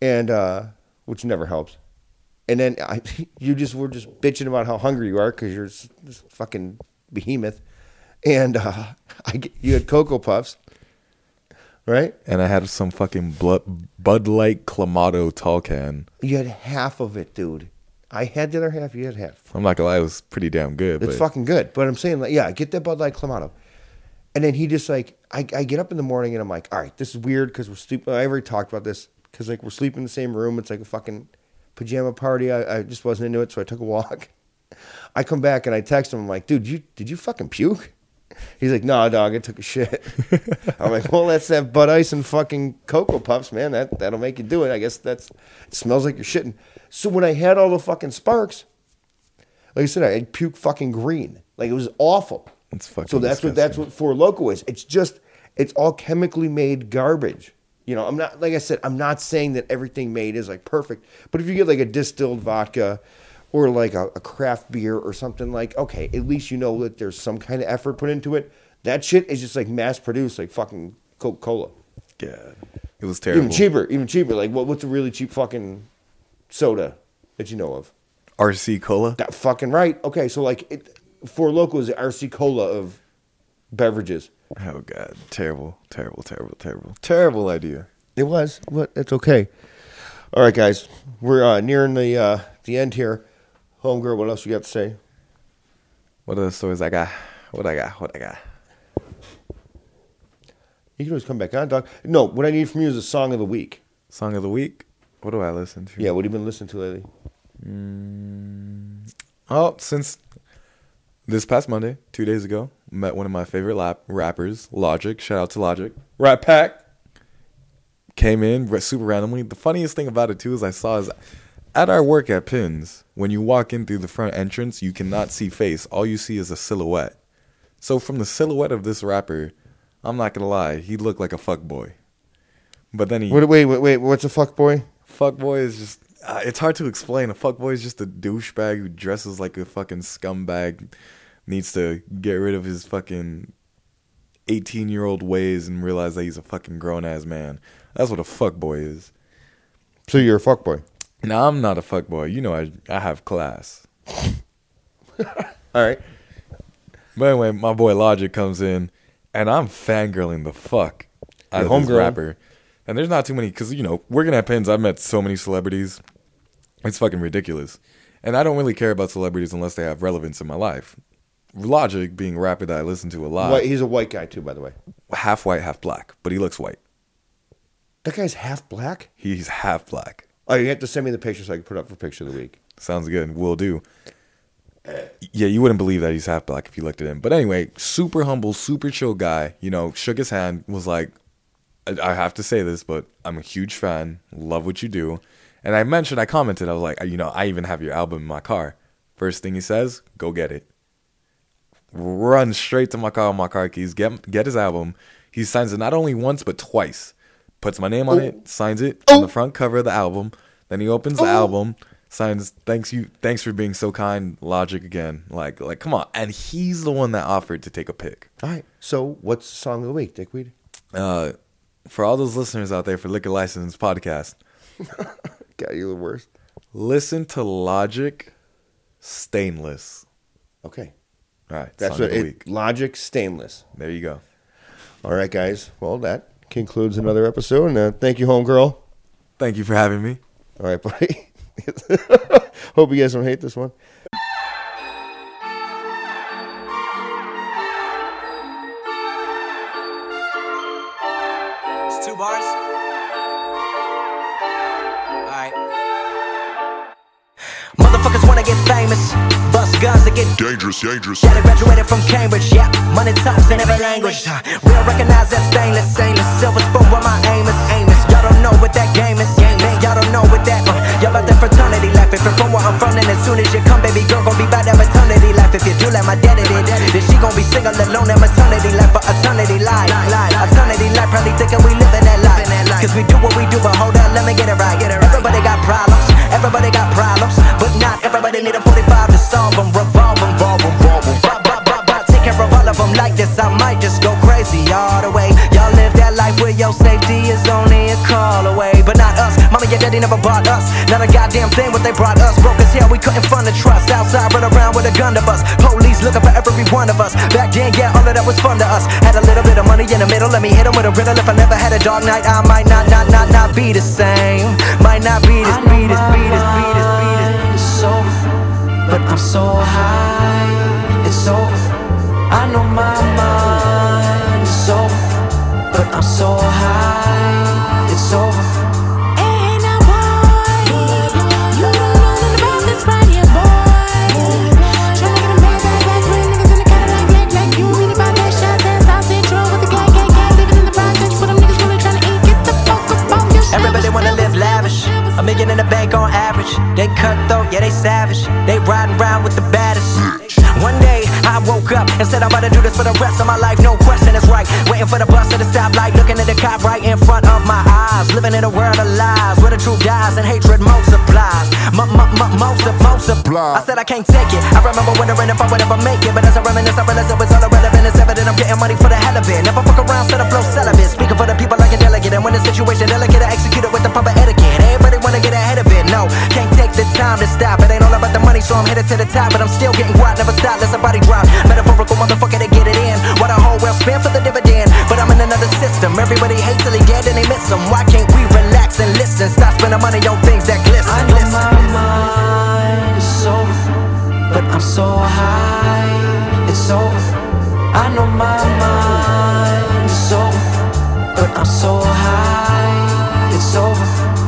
and uh, which never helps. And then I, you just were just bitching about how hungry you are because you're this, this fucking behemoth, and uh, I get, you had Cocoa Puffs, right? And I had some fucking blood, Bud Light Clamato tall can. You had half of it, dude. I had the other half. You had half. I'm not gonna lie, it was pretty damn good. It's but fucking good. But I'm saying, like, yeah, get that Bud Light Clamato. And then he just like, I, I get up in the morning and I'm like, all right, this is weird because we're sleeping. I already talked about this because like we're sleeping in the same room. It's like a fucking pajama party. I, I just wasn't into it, so I took a walk. I come back and I text him. I'm like, dude, you did you fucking puke? He's like, no, dog, I took a shit. I'm like, well, that's that Bud Ice and fucking Cocoa Puffs, man. That that'll make you do it. I guess that's it smells like you're shitting. So when I had all the fucking sparks, like I said, I had puke fucking green. Like it was awful. It's fucking so that's disgusting. what that's what Four Loko is. It's just it's all chemically made garbage. You know, I'm not like I said, I'm not saying that everything made is like perfect. But if you get like a distilled vodka or like a, a craft beer or something, like, okay, at least you know that there's some kind of effort put into it. That shit is just like mass produced, like fucking Coca-Cola. Yeah, it was terrible. Even cheaper, even cheaper. Like what, what's a really cheap fucking soda that you know of? R C Cola. That fucking right. Okay, so like it, Four Loko is the R C Cola of beverages. Oh god, terrible, terrible, terrible, terrible, terrible idea. It was, but it's okay. All right, guys, we're uh, nearing the uh, the end here. Homegirl, what else you got to say? What other stories I got? What I got? What I got? You can always come back on, dog. No, what I need from you is a song of the week. Song of the week. What do I listen to? Yeah, what have you been listening to lately? Mm, oh, since this past Monday, two days ago, met one of my favorite lap rappers, Logic. Shout out to Logic. Rat Pack. Came in super randomly. The funniest thing about it, too, is I saw is at our work at Pins, when you walk in through the front entrance, you cannot see face. All you see is a silhouette. So from the silhouette of this rapper, I'm not going to lie, he looked like a fuckboy. But then he... Wait, wait, wait, wait what's a fuckboy? Fuckboy is just... Uh, it's hard to explain. A fuckboy is just a douchebag who dresses like a fucking scumbag, needs to get rid of his fucking eighteen-year-old ways and realize that he's a fucking grown-ass man. That's what a fuckboy is. So you're a fuckboy? No, I'm not a fuckboy. You know I I have class. All right. But anyway, my boy Logic comes in, and I'm fangirling the fuck out Your of this homegirl. rapper. And there's not too many, because, you know, working at Pins, I've met so many celebrities. It's fucking ridiculous. And I don't really care about celebrities unless they have relevance in my life. Logic, being a rapper that I listen to a lot. White, he's a white guy, too, by the way. Half white, half black, but he looks white. That guy's half black? He's half black. Oh, you have to send me the picture so I can put up for Picture of the Week. Sounds good. Will do. Yeah, you wouldn't believe that he's half black if you looked at him. But anyway, super humble, super chill guy. You know, shook his hand, was like, I have to say this, but I'm a huge fan. Love what you do. And I mentioned, I commented, I was like, you know, I even have your album in my car. First thing he says, go get it. Run straight to my car with my car keys, get get his album. He signs it not only once, but twice. Puts my name on Oh. it, signs it Oh. on the front cover of the album. Then he opens the Oh. album, signs, thanks you, thanks for being so kind, Logic again. Like, like, come on. And he's the one that offered to take a pic. All right. So what's the song of the week, Dickweed? Uh, for all those listeners out there for Liquor License Podcast, God, you're the worst. listen to Logic Stainless. Okay. All right, That's song what of the it, week. Logic Stainless. There you go. All right, guys. Well, that concludes another episode. And uh, thank you, homegirl. Thank you for having me. All right, buddy. Hope you guys don't hate this one. It's two bars. Alright. Motherfuckers wanna get famous, bust guns to get Dangerous, dangerous. yeah, they graduated from Cambridge, yeah, money talks in every language. uh, Real recognize that stainless, stainless, silver spoon where my aim is, aim is. Y'all don't know what that game is, game is. Y'all don't know what that, uh, y'all about that fraternity life. If you're from where I'm from, then as soon as you come, baby girl, gon' be by that maternity life. If you do like my daddy did, then she gon' be single alone at maternity life for eternity life. Eternity life, probably thinking we living that life. Cause we do what we do, but hold up, let me get it right. Everybody got problems, everybody got problems, but not everybody need a forty-five to solve them. Revolve them, revolve them, revolve them. Bop, bop, bop, bop. Take care of all of them like this, I might just go crazy all the way. Y'all live that life where your safety is only a call away, but not us. Mama, your daddy never bought us. Not a goddamn thing what they brought us. Broke as hell, we couldn't fund the trust. Outside, run around with a gun to bust. Police looking for every one of us. Back then, yeah, all of that was fun to us. Had a little bit of money in the middle, let me hit them with a riddle. If I never had a dog night, I might not, not, not, not be the same. Might not be this, be this, be this, be this, be this. It's over, but I'm so high. It's over. I know my mind is over, but I'm so high. It's over. Hey now boy, you don't know nothing about this right here, boy. Tryna get a man that like three niggas in the Cadillac, like like you mean about that shot, that South Central with the gang, gang, gang, living in the projects with them niggas really tryna eat. Get the fuck up off your shit. Everybody wanna live lavish, a million in the bank on average. They cutthroat, yeah they savage. They riding around with the baddest. One day I woke up and said I'm about to do this for the rest of my life. No question, it's right. Waiting for the bus at the stoplight, looking at the cop right in front of my eyes. Living in a world of lies, where the truth dies and hatred multiplies. Multiply. I said I can't take it. I remember wondering if I would ever make it, but as I reminisce, I realize it was all irrelevant. It's evident I'm getting money for the hell of it. Never fuck around, set up flow celibate. Speaking for the people like a delegate, and when the situation delicate, I execute it with the proper etiquette. Everybody wanna get ahead of it. No, can't take the time to stop. It ain't all about the money, so I'm headed to the top, but I'm still getting quiet, never stop. Let somebody drop. Metaphorical motherfucker to get it in. What a whole world spend for the dividend. But I'm in another system. Everybody hates till he dead and they miss him. Why can't we relax and listen? Stop spending money on things that glisten. I know my mind is over, but I'm so high. It's over. I know my mind is over, but I'm so high. It's over.